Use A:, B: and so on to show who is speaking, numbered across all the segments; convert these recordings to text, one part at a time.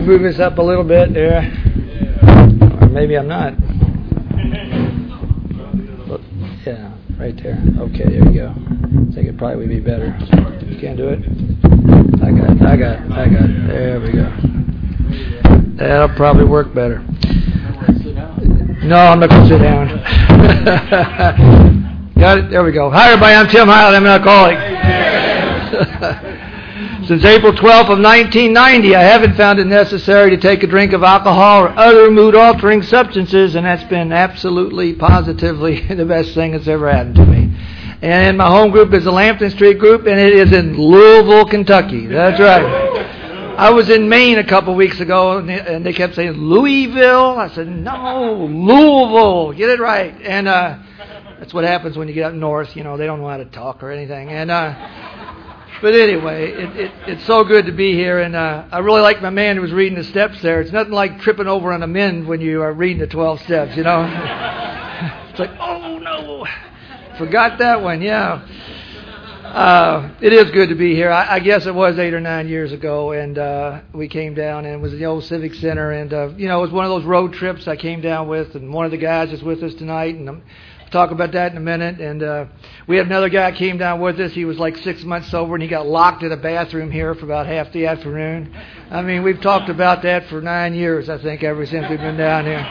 A: move this up a little bit there. Or maybe I'm not. Yeah, right there. Okay, there you go. I think it probably would be better. You can't do it? I got it. There we go. That'll probably work better. No, I'm not going to sit down. Got it? There we go. Hi, everybody. I'm Tim Highland. I'm an alcoholic. Since April 12th of 1990, I haven't found it necessary to take a drink of alcohol or other mood-altering substances, and that's been absolutely, positively the best thing that's ever happened to me. And my home group is the Lambton Street Group, and it is in Louisville, Kentucky. That's right. I was in Maine a couple weeks ago, and they kept saying, Louisville. I said, no, Louisville. Get it right. And that's what happens when you get up north. You know, they don't know how to talk or anything. And but anyway, it's so good to be here. And I really like my man who was reading the steps there. It's nothing like tripping over on a mend when you are reading the 12 steps, you know. It's like, oh, no. Forgot that one, yeah. It is good to be here. I guess it was 8 or 9 years ago, and we came down, and it was the old Civic Center, and it was one of those road trips I came down with, and one of the guys is with us tonight, and I'll talk about that in a minute. And we had another guy came down with us. He was like 6 months sober, and he got locked in a bathroom here for about half the afternoon. I mean, we've talked about that for 9 years, I think, ever since we've been down here.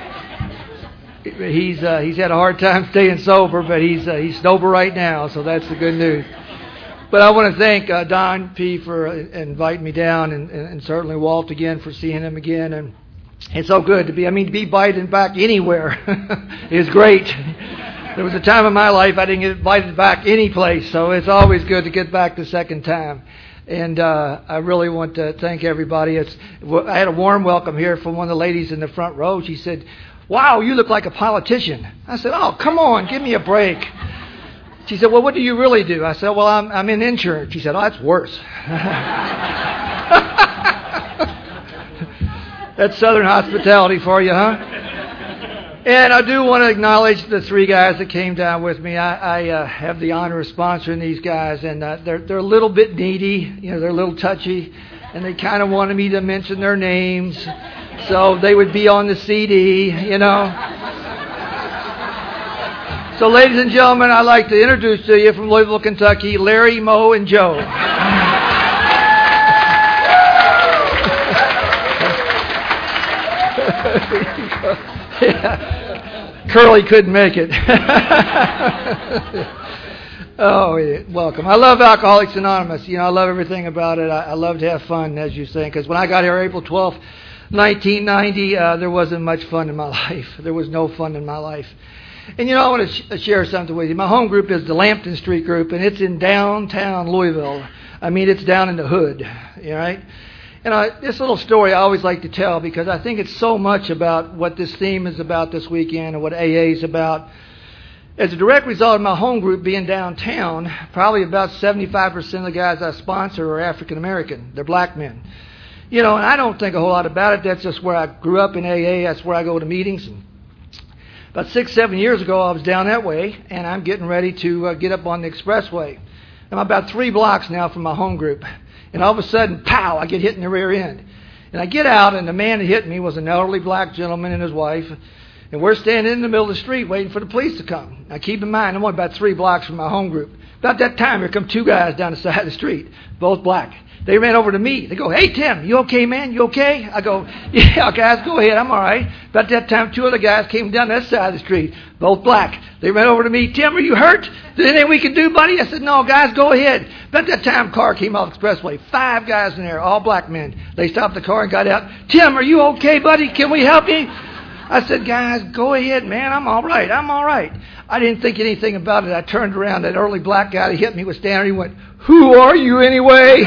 A: He's had a hard time staying sober, but he's sober right now, so that's the good news. But I want to thank Don P. for inviting me down, and certainly Walt again for seeing him again. And it's so good to be invited back anywhere is great. There was a time in my life I didn't get invited back any place, so it's always good to get back the second time. And I really want to thank everybody. I had a warm welcome here from one of the ladies in the front row. She said, wow, you look like a politician. I said, oh, come on, give me a break. She said, well, what do you really do? I said, well, I'm in insurance. She said, oh, that's worse. That's Southern hospitality for you, huh? And I do want to acknowledge the three guys that came down with me. I have the honor of sponsoring these guys, and they're a little bit needy. They're a little touchy, and they kind of wanted me to mention their names so they would be on the CD, So, ladies and gentlemen, I'd like to introduce to you from Louisville, Kentucky, Larry, Mo, and Joe. Yeah. Curly couldn't make it. Oh, welcome. I love Alcoholics Anonymous. I love everything about it. I love to have fun, as you say, because when I got here April 12th, 1990, there wasn't much fun in my life. There was no fun in my life. And I want to share something with you. My home group is the Lambton Street Group, and it's in downtown Louisville. I mean, it's down in the hood, right? And this little story I always like to tell because I think it's so much about what this theme is about this weekend and what AA is about. As a direct result of my home group being downtown, probably about 75% of the guys I sponsor are African American. They're black men. And I don't think a whole lot about it. That's just where I grew up in AA. That's where I go to meetings. And about 6-7 years ago, I was down that way, and I'm getting ready to get up on the expressway. I'm about 3 blocks now from my home group. And all of a sudden, pow, I get hit in the rear end. And I get out, and the man that hit me was an elderly black gentleman and his wife. And we're standing in the middle of the street waiting for the police to come. Now, keep in mind, I'm only about 3 blocks from my home group. About that time, here come 2 guys down the side of the street, both black. They ran over to me. They go, hey, Tim, you okay, man? You okay? I go, yeah, guys, go ahead. I'm all right. About that time, 2 other guys came down that side of the street, both black. They ran over to me. Tim, are you hurt? Is there anything we can do, buddy? I said, no, guys, go ahead. About that time, car came off the expressway. 5 guys in there, all black men. They stopped the car and got out. Tim, are you okay, buddy? Can we help you? I said, guys, go ahead, man. I'm all right. I'm all right. I didn't think anything about it. I turned around. That early black guy that hit me was standing there. He went, who are you anyway?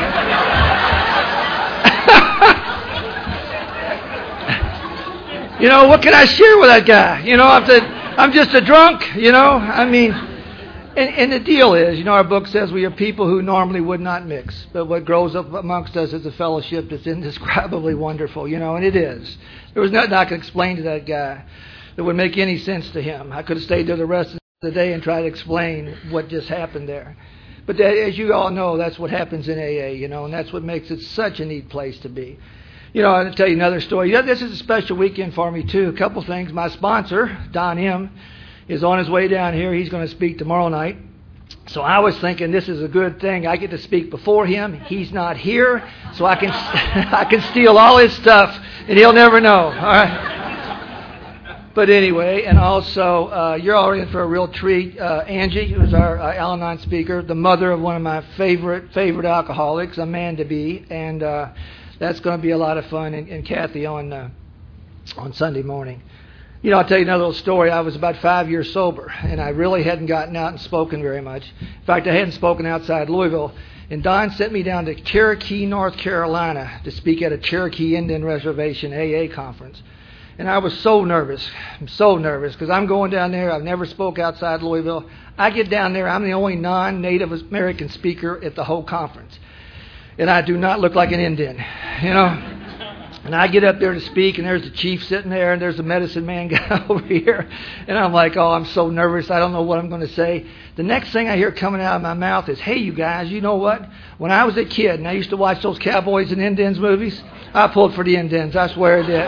A: What can I share with that guy? I'm just a drunk, I mean, and the deal is, our book says we are people who normally would not mix. But what grows up amongst us is a fellowship that's indescribably wonderful, and it is. There was nothing I could explain to that guy that would make any sense to him. I could have stayed there the rest of the day and tried to explain what just happened there. But as you all know, that's what happens in AA, and that's what makes it such a neat place to be. I'll tell you another story. This is a special weekend for me, too. A couple things. My sponsor, Don M., is on his way down here. He's going to speak tomorrow night. So I was thinking this is a good thing. I get to speak before him. He's not here, so I can I can steal all his stuff, and he'll never know. All right. But anyway, and also, you're all in for a real treat. Angie, who's our Al-Anon speaker, the mother of one of my favorite alcoholics, a man to be, and that's going to be a lot of fun. And Kathy on Sunday morning. I'll tell you another little story. I was about 5 years sober, and I really hadn't gotten out and spoken very much. In fact, I hadn't spoken outside Louisville. And Don sent me down to Cherokee, North Carolina, to speak at a Cherokee Indian Reservation AA conference. And I was so nervous. I'm so nervous because I'm going down there. I've never spoke outside Louisville. I get down there. I'm the only non-Native American speaker at the whole conference. And I do not look like an Indian, And I get up there to speak, and there's the chief sitting there, and there's the medicine man guy over here. And I'm like, I'm so nervous. I don't know what I'm going to say. The next thing I hear coming out of my mouth is, hey, you guys, you know what? When I was a kid, and I used to watch those cowboys and Indians movies, I pulled for the Indians. I swear I did.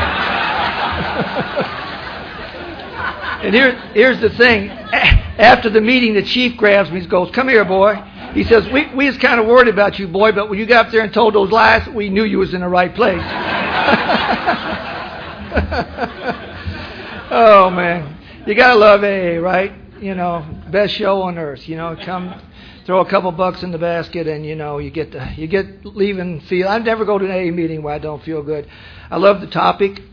A: And here's the thing. After the meeting, the chief grabs me and goes, come here, boy. He says, we was kind of worried about you, boy, but when you got up there and told those lies, we knew you was in the right place. Oh, man. You got to love AA, right? Best show on earth. Come throw a couple bucks in the basket and, you get leaving feel. I never go to an AA meeting where I don't feel good. I love the topic,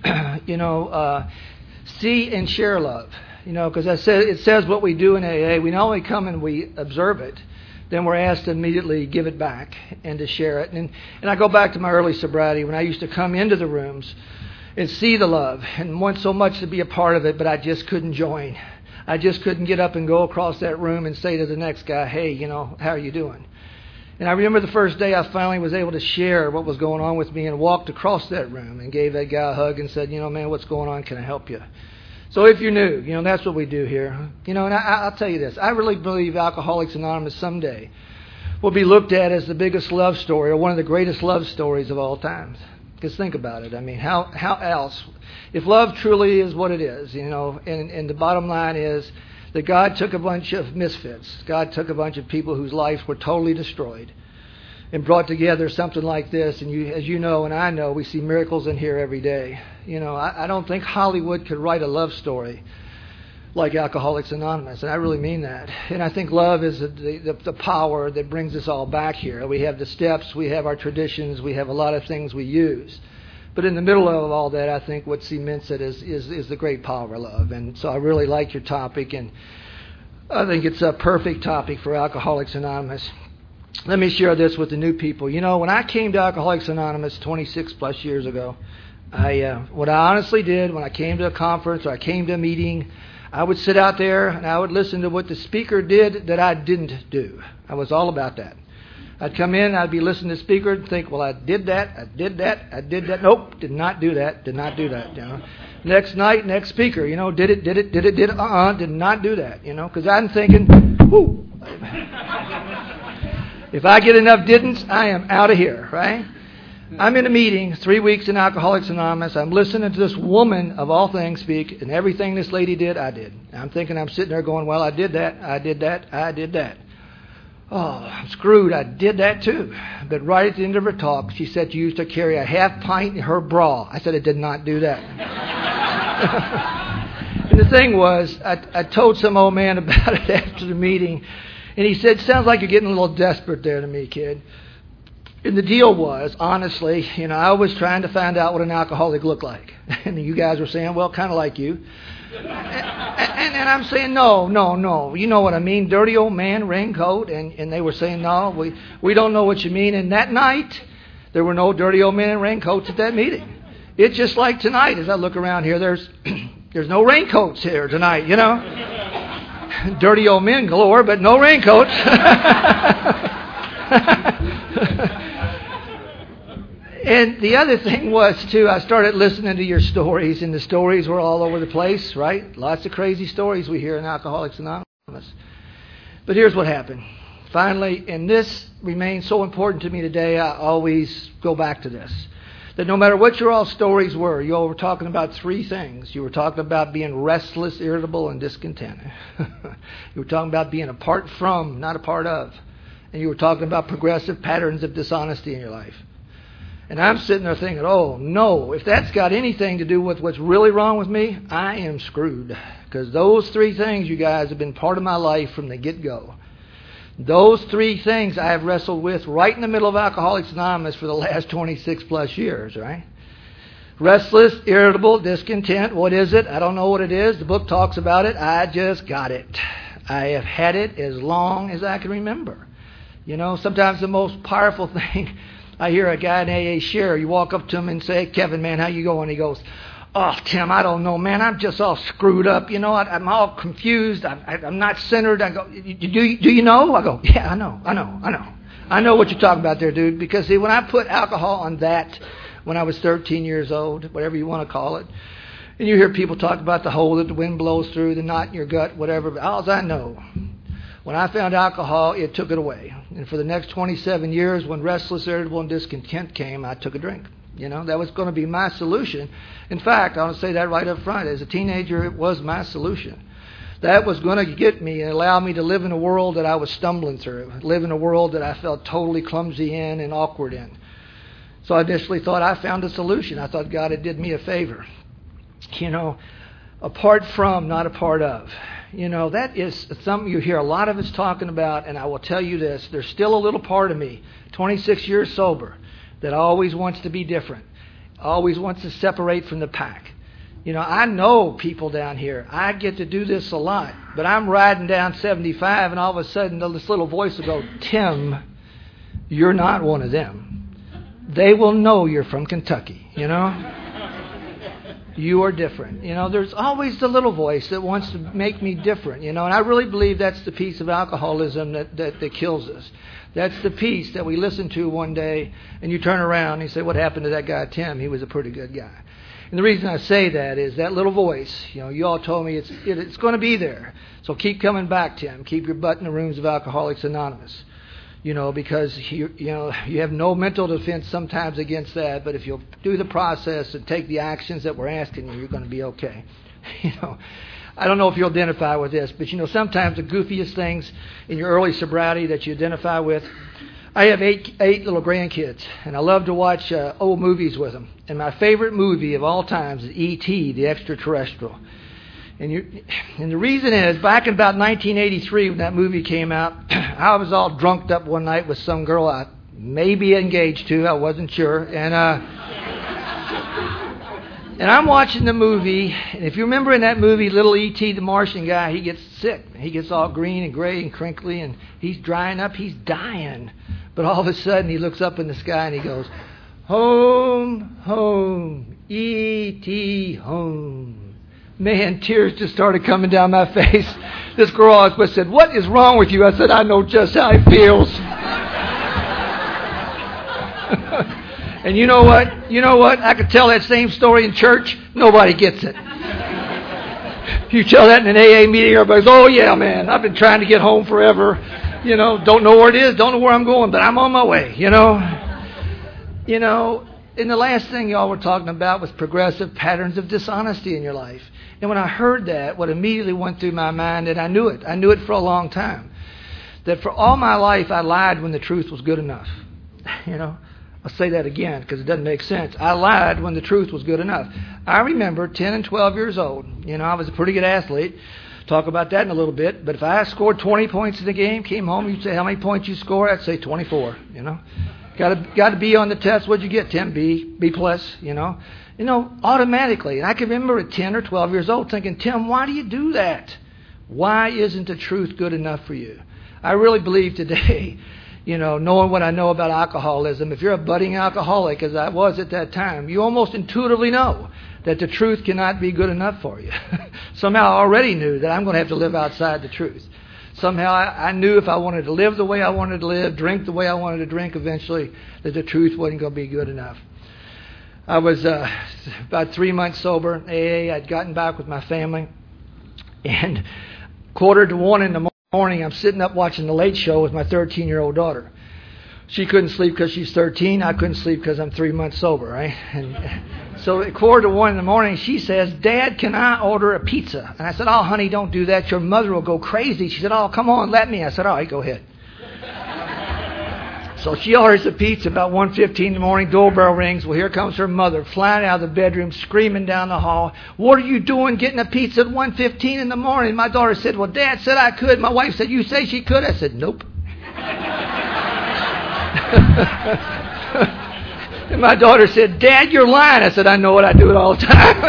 A: see and share love. Because it says what we do in AA. We not only come and we observe it, then we're asked to immediately give it back and to share it. And I go back to my early sobriety when I used to come into the rooms and see the love and want so much to be a part of it, but I just couldn't join. I just couldn't get up and go across that room and say to the next guy, hey, how are you doing? And I remember the first day I finally was able to share what was going on with me and walked across that room and gave that guy a hug and said, man, what's going on? Can I help you? So if you're new, that's what we do here. And I'll tell you this. I really believe Alcoholics Anonymous someday will be looked at as the biggest love story or one of the greatest love stories of all times. Because think about it. I mean, how else? If love truly is what it is, and the bottom line is that God took a bunch of misfits. God took a bunch of people whose lives were totally destroyed and brought together something like this. And as you know and I know, we see miracles in here every day. I don't think Hollywood could write a love story like Alcoholics Anonymous, and I really mean that. And I think love is the power that brings us all back here. We have the steps, we have our traditions, we have a lot of things we use. But in the middle of all that, I think what cements it is the great power of love. And so I really like your topic, and I think it's a perfect topic for Alcoholics Anonymous. Let me share this with the new people. When I came to Alcoholics Anonymous 26 plus years ago, what I honestly did when I came to a conference or I came to a meeting, I would sit out there and I would listen to what the speaker did that I didn't do. I was all about that. I'd come in, I'd be listening to the speaker and think, well, I did that. Nope, did not do that. Next night, next speaker, did it, did not do that, because I'm thinking, whoo. If I get enough didn'ts, I am out of here, right? I'm in a meeting, 3 weeks in Alcoholics Anonymous. I'm listening to this woman of all things speak, and everything this lady did, I did. I'm thinking, I'm sitting there going, well, I did that. Oh, I'm screwed. I did that too. But right at the end of her talk, she said she used to carry a half pint in her bra. I said I did not do that. And the thing was, I told some old man about it after the meeting, and he said, sounds like you're getting a little desperate there to me, kid. And the deal was, honestly, I was trying to find out what an alcoholic looked like. And you guys were saying, well, kind of like you. And I'm saying, no. You know what I mean, dirty old man, raincoat. And they were saying, no, we don't know what you mean. And that night, there were no dirty old men in raincoats at that meeting. It's just like tonight, as I look around here, there's no raincoats here tonight, Dirty old men galore, but no raincoats. And the other thing was, too, I started listening to your stories, and the stories were all over the place, right? Lots of crazy stories we hear in Alcoholics Anonymous. But here's what happened. Finally, and this remains so important to me today, I always go back to this. that no matter what your all stories were, you all were talking about three things. You were talking about being restless, irritable, and discontent. You were talking about being apart from, not a part of. And you were talking about progressive patterns of dishonesty in your life. And I'm sitting there thinking, oh, no, if that's got anything to do with what's really wrong with me, I am screwed. Because those three things, you guys, have been part of my life from the get-go. Those three things I have wrestled with right in the middle of Alcoholics Anonymous for the last 26 plus years, right? Restless, irritable, discontent. What is it? I don't know what it is. The book talks about it. I just got it. I have had it as long as I can remember. You know, sometimes the most powerful thing, I hear a guy in AA share. You walk up to him and say, Kevin, man, how you going? He goes, oh, Tim, I don't know, man. I'm just all screwed up. You know, I'm all confused. I'm not centered. I go, do you know? I go, yeah, I know. I know what you're talking about there, dude. Because, see, when I put alcohol on that when I was 13 years old, whatever you want to call it, and you hear people talk about the hole that the wind blows through, the knot in your gut, whatever. But all I know, when I found alcohol, it took it away. And for the next 27 years, when restless, irritable, and discontent came, I took a drink. You know, that was going to be my solution. In fact, I want to say that right up front. As a teenager, it was my solution. That was going to get me and allow me to live in a world that I was stumbling through, live in a world that I felt totally clumsy in and awkward in. So I initially thought I found a solution. I thought God had did me a favor. You know, apart from, not a part of. You know, that is something you hear a lot of us talking about, and I will tell you this. There's still a little part of me, 26 years sober, that always wants to be different, always wants to separate from the pack. You know, I know people down here. I get to do this a lot, but I'm riding down 75, and all of a sudden this little voice will go, Tim, you're not one of them. They will know you're from Kentucky, you know. You are different. You know, there's always the little voice that wants to make me different, you know, and I really believe that's the piece of alcoholism that kills us. That's the piece that we listen to one day, and you turn around and you say, what happened to that guy, Tim? He was a pretty good guy. And the reason I say that is that little voice, you know, you all told me it's going to be there. So keep coming back, Tim. Keep your butt in the rooms of Alcoholics Anonymous. You know, because you have no mental defense sometimes against that, but if you'll do the process and take the actions that we're asking you, you're going to be okay. You know, I don't know if you'll identify with this, but you know, sometimes the goofiest things in your early sobriety that you identify with. I have eight little grandkids, and I love to watch old movies with them. And my favorite movie of all times is E.T., the Extraterrestrial. And the reason is, back in about 1983 when that movie came out, I was all drunked up one night with some girl I may be engaged to. I wasn't sure. And I'm watching the movie. And if you remember in that movie, little E.T., the Martian guy, he gets sick. He gets all green and gray and crinkly, and he's drying up. He's dying. But all of a sudden, he looks up in the sky and he goes, home, home, E.T., home. Man, tears just started coming down my face. This girl always said, what is wrong with you? I said, I know just how it feels. And you know what? You know what? I could tell that same story in church. Nobody gets it. You tell that in an AA meeting, everybody goes, oh, yeah, man, I've been trying to get home forever. You know, don't know where it is, don't know where I'm going, but I'm on my way, you know. You know, and the last thing y'all were talking about was progressive patterns of dishonesty in your life. And when I heard that, what immediately went through my mind, and I knew it for a long time, that for all my life I lied when the truth was good enough. You know, I'll say that again because it doesn't make sense. I lied when the truth was good enough. I remember 10 and 12 years old. You know, I was a pretty good athlete. Talk about that in a little bit. But if I scored 20 points in the game, came home, you'd say, how many points you score? I'd say 24, you know. Got to be on the test. What'd you get, Tim? B plus, you know. You know, automatically. And I can remember at 10 or 12 years old thinking, Tim, why do you do that? Why isn't the truth good enough for you? I really believe today, you know, knowing what I know about alcoholism, if you're a budding alcoholic, as I was at that time, you almost intuitively know that the truth cannot be good enough for you. Somehow I already knew that I'm going to have to live outside the truth. Somehow I knew if I wanted to live the way I wanted to live, drink the way I wanted to drink eventually, that the truth wasn't going to be good enough. I was about 3 months sober in AA. I'd gotten back with my family. And 1:45 in the morning, I'm sitting up watching The Late Show with my 13-year-old daughter. She couldn't sleep because she's 13. I couldn't sleep because I'm 3 months sober, right? And so at 1:45 in the morning, she says, "Dad, can I order a pizza?" And I said, "Oh, honey, don't do that. Your mother will go crazy." She said, "Oh, come on, let me." I said, "All right, go ahead." So she orders a pizza about 1:15 in the morning. Doorbell rings. Well, here comes her mother flying out of the bedroom, screaming down the hall. "What are you doing getting a pizza at 1:15 in the morning?" My daughter said, "Well, Dad said I could." My wife said, "You say she could?" I said, "Nope." And my daughter said, "Dad, you're lying." I said, "I know it. I do it all the time."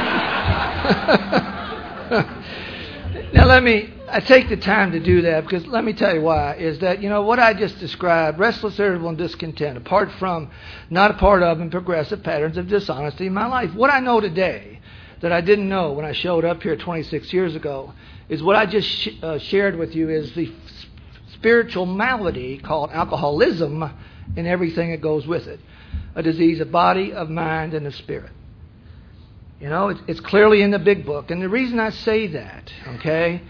A: Now I take the time to do that because let me tell you why, is that, what I just described, restless, irritable, and discontent, apart from, not a part of, and progressive patterns of dishonesty in my life. What I know today that I didn't know when I showed up here 26 years ago is what I just shared with you is the spiritual malady called alcoholism and everything that goes with it. A disease of body, of mind, and of spirit. It's clearly in the big book. And the reason I say that, okay,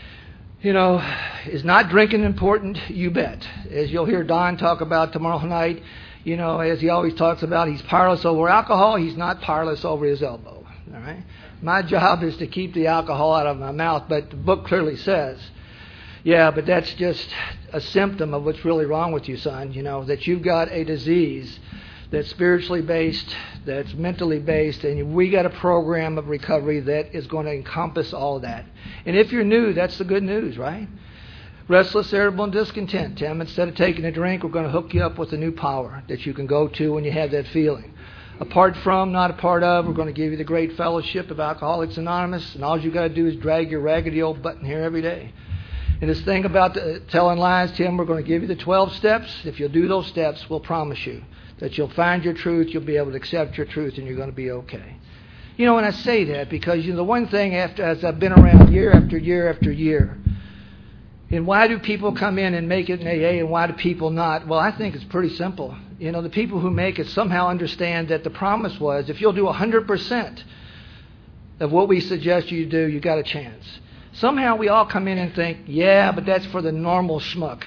A: is not drinking important? You bet. As you'll hear Don talk about tomorrow night, as he always talks about, he's powerless over alcohol. He's not powerless over his elbow. All right. My job is to keep the alcohol out of my mouth, but the book clearly says, yeah, but that's just a symptom of what's really wrong with you, son. That you've got a disease that's spiritually based, that's mentally based, and we got a program of recovery that is going to encompass all of that. And if you're new, that's the good news, right? Restless, irritable, and discontent. Tim, instead of taking a drink, we're going to hook you up with a new power that you can go to when you have that feeling. Apart from, not a part of, we're going to give you the great fellowship of Alcoholics Anonymous, and all you got to do is drag your raggedy old button here every day. And this thing about telling lies, Tim, we're going to give you the 12 steps. If you'll do those steps, we'll promise you that you'll find your truth, you'll be able to accept your truth, and you're going to be okay. And I say that because, the one thing as I've been around year after year after year, and why do people come in and make it in AA and why do people not? Well, I think it's pretty simple. The people who make it somehow understand that the promise was if you'll do 100% of what we suggest you do, you got a chance. Somehow we all come in and think, yeah, but that's for the normal schmuck.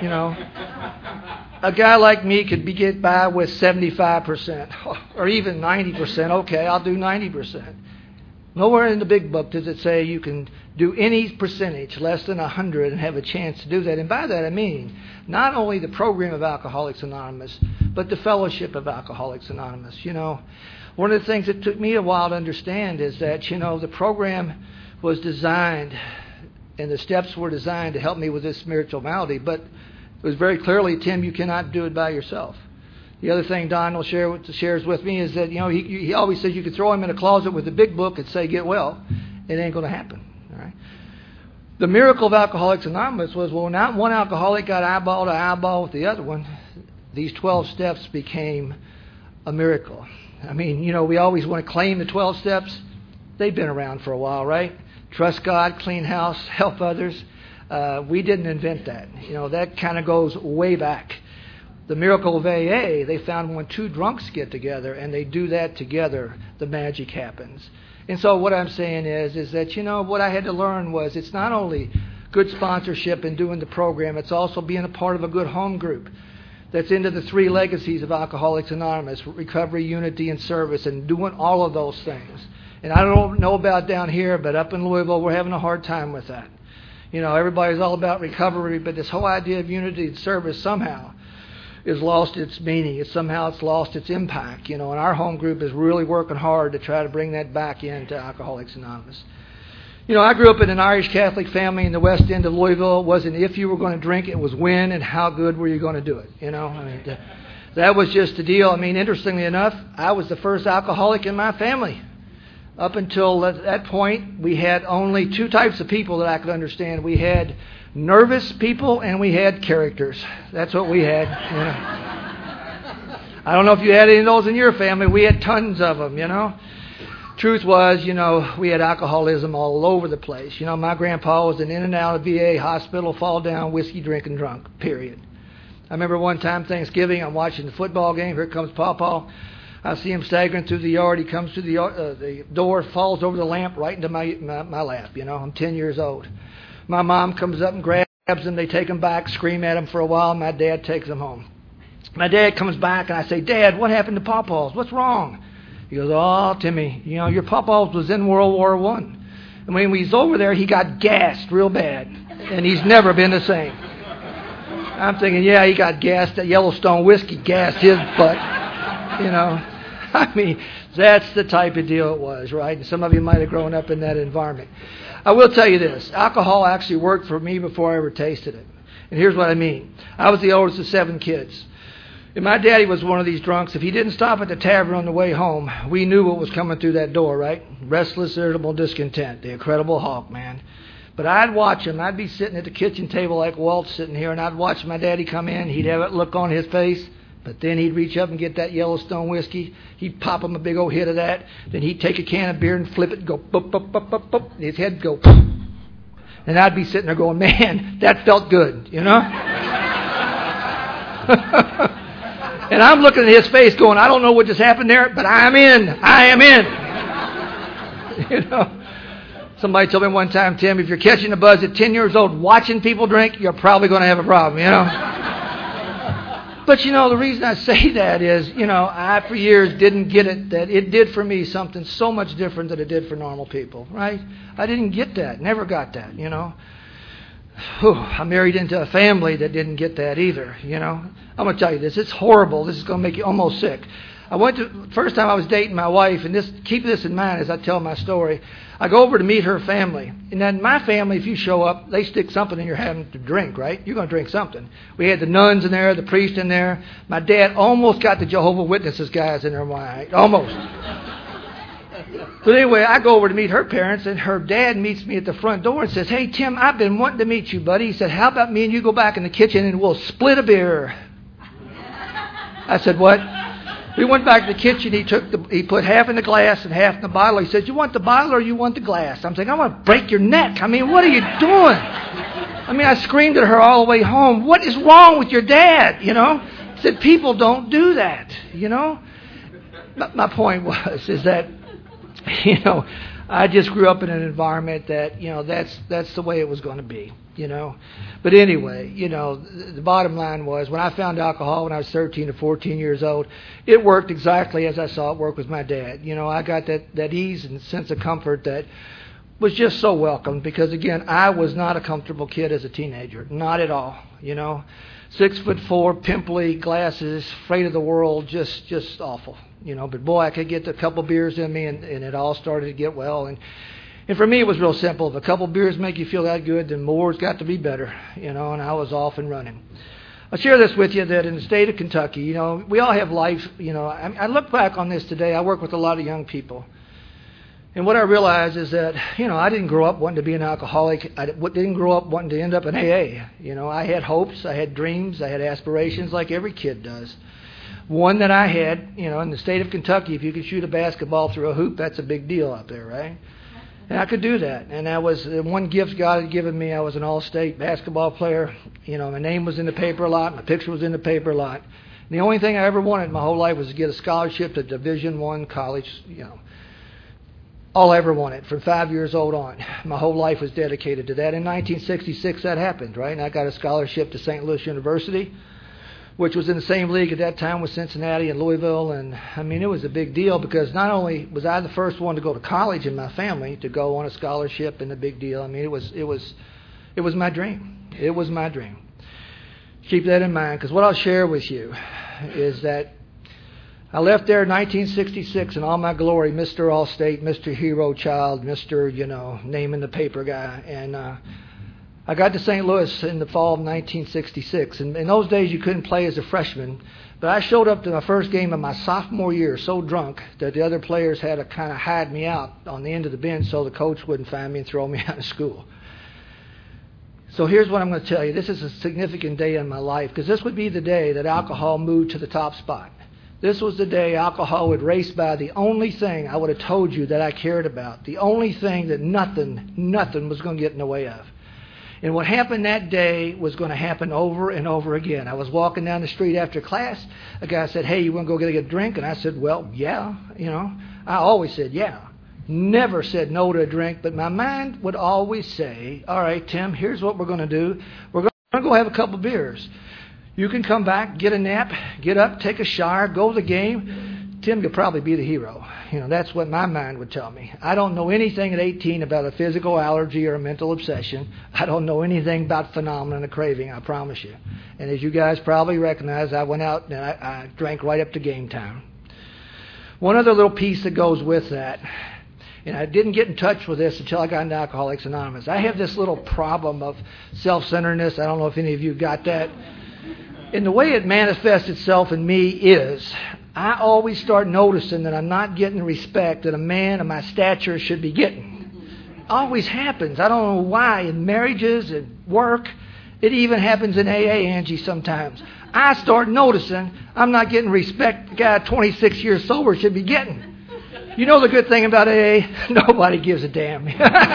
A: A guy like me could get by with 75% or even 90%. Okay, I'll do 90%. Nowhere in the big book does it say you can do any percentage less than 100 and have a chance to do that. And by that I mean not only the program of Alcoholics Anonymous, but the fellowship of Alcoholics Anonymous. One of the things that took me a while to understand is that, the program was designed and the steps were designed to help me with this spiritual malady, but it was very clearly, Tim, you cannot do it by yourself. The other thing Don shares with me is that, he always says you can throw him in a closet with a big book and say, get well. It ain't going to happen. All right. The miracle of Alcoholics Anonymous was, well, not one alcoholic got eyeball to eyeball with the other one. These 12 steps became a miracle. I mean, we always want to claim the 12 steps. They've been around for a while, right? Trust God, clean house, help others. We didn't invent that. That kind of goes way back. The miracle of AA, they found when two drunks get together and they do that together, the magic happens. And so what I'm saying is that, what I had to learn was it's not only good sponsorship and doing the program, it's also being a part of a good home group that's into the 3 legacies of Alcoholics Anonymous, recovery, unity, and service, and doing all of those things. And I don't know about down here, but up in Louisville, we're having a hard time with that. Everybody's all about recovery, but this whole idea of unity and service somehow has lost its meaning. It's lost its impact. And our home group is really working hard to try to bring that back into Alcoholics Anonymous. I grew up in an Irish Catholic family in the west end of Louisville. It wasn't if you were going to drink, it was when and how good were you going to do it. That was just the deal. Interestingly enough, I was the first alcoholic in my family. Up until that point, we had only 2 types of people that I could understand. We had nervous people and we had characters. That's what we had. I don't know if you had any of those in your family. We had tons of them, Truth was, we had alcoholism all over the place. My grandpa was an in and out of VA hospital, fall down, whiskey drinking drunk, period. I remember one time Thanksgiving, I'm watching the football game. Here comes Pawpaw. I see him staggering through the yard. He comes through the door, falls over the lamp right into my lap. I'm 10 years old. My mom comes up and grabs him. They take him back, scream at him for a while. My dad takes him home. My dad comes back, and I say, Dad, what happened to Pawpaws? What's wrong? He goes, oh, Timmy, your Pawpaws was in World War I. And when he was over there, he got gassed real bad. And he's never been the same. I'm thinking, yeah, he got gassed. That Yellowstone whiskey gassed his butt. I mean, that's the type of deal it was, right? And some of you might have grown up in that environment. I will tell you this. Alcohol actually worked for me before I ever tasted it. And here's what I mean. I was the oldest of 7 kids. And my daddy was one of these drunks. If he didn't stop at the tavern on the way home, we knew what was coming through that door, right? Restless, irritable, discontent. The Incredible Hulk, man. But I'd watch him. I'd be sitting at the kitchen table like Walt's sitting here, and I'd watch my daddy come in. He'd have that look on his face. But then he'd reach up and get that Yellowstone whiskey. He'd pop him a big old hit of that. Then he'd take a can of beer and flip it and go, boop, boop, boop, boop, boop. And his head would go, boop. And I'd be sitting there going, man, that felt good, And I'm looking at his face going, I don't know what just happened there, but I am in. I am in. Somebody told me one time, Tim, if you're catching a buzz at 10 years old watching people drink, you're probably going to have a problem, But, the reason I say that is, I for years didn't get it, that it did for me something so much different than it did for normal people, right? I didn't get that, never got that, I married into a family that didn't get that either, I'm going to tell you this, it's horrible. This is going to make you almost sick. First time I was dating my wife, and keep this in mind as I tell my story. I go over to meet her family. And then my family, if you show up, they stick something in your hand to drink, right? You're going to drink something. We had the nuns in there, the priest in there. My dad almost got the Jehovah's Witnesses guys in there, right? Almost. But anyway, I go over to meet her parents, and her dad meets me at the front door and says, hey, Tim, I've been wanting to meet you, buddy. He said, how about me and you go back in the kitchen and we'll split a beer? I said, what? We went back to the kitchen. He put half in the glass and half in the bottle. He said, you want the bottle or you want the glass? I'm saying, I want to break your neck. I mean, what are you doing? I screamed at her all the way home. What is wrong with your dad? I said, people don't do that, But my point is that, I just grew up in an environment that, that's the way it was going to be, But anyway, the bottom line was when I found alcohol when I was 13 or 14 years old, it worked exactly as I saw it work with my dad. I got that ease and sense of comfort that was just so welcome because, again, I was not a comfortable kid as a teenager. Not at all, 6'4", pimply, glasses, afraid of the world, just awful, But boy, I could get a couple beers in me, and it all started to get well. And for me, it was real simple. If a couple beers make you feel that good, then more's got to be better, And I was off and running. I'll share this with you that in the state of Kentucky, we all have life. I look back on this today. I work with a lot of young people. And what I realized is that, I didn't grow up wanting to be an alcoholic. I didn't grow up wanting to end up in AA. I had hopes, I had dreams, I had aspirations like every kid does. One that I had, in the state of Kentucky, if you could shoot a basketball through a hoop, that's a big deal out there, right? And I could do that. And that was one gift God had given me. I was an all-state basketball player. My name was in the paper a lot. My picture was in the paper a lot. And the only thing I ever wanted my whole life was to get a scholarship to Division I college, All I ever wanted from 5 years old on. My whole life was dedicated to that. In 1966, that happened, right? And I got a scholarship to St. Louis University, which was in the same league at that time with Cincinnati and Louisville. And, it was a big deal because not only was I the first one to go to college in my family to go on a scholarship and a big deal. It was my dream. It was my dream. Keep that in mind because what I'll share with you is that I left there in 1966 in all my glory, Mr. All-State, Mr. Hero Child, Mr., name in the paper guy. And I got to St. Louis in the fall of 1966. And in those days, you couldn't play as a freshman. But I showed up to my first game of my sophomore year so drunk that the other players had to kind of hide me out on the end of the bench so the coach wouldn't find me and throw me out of school. So here's what I'm going to tell you. This is a significant day in my life because this would be the day that alcohol moved to the top spot. This was the day alcohol would race by the only thing I would have told you that I cared about, the only thing that nothing was going to get in the way of. And what happened that day was going to happen over and over again. I was walking down the street after class. A guy said, hey, you want to go get a drink? And I said, well, yeah. I always said, yeah. Never said no to a drink, but my mind would always say, all right, Tim, here's what we're going to do. We're going to go have a couple beers. You can come back, get a nap, get up, take a shower, go to the game. Tim could probably be the hero. That's what my mind would tell me. I don't know anything at 18 about a physical allergy or a mental obsession. I don't know anything about phenomenon of craving, I promise you. And as you guys probably recognize, I went out and I drank right up to game time. One other little piece that goes with that, and I didn't get in touch with this until I got into Alcoholics Anonymous. I have this little problem of self-centeredness. I don't know if any of you got that. And the way it manifests itself in me is I always start noticing that I'm not getting the respect that a man of my stature should be getting. Always happens. I don't know why. In marriages, at work, it even happens in AA, Angie, sometimes. I start noticing I'm not getting respect the guy 26 years sober should be getting. You know the good thing about AA? Nobody gives a damn.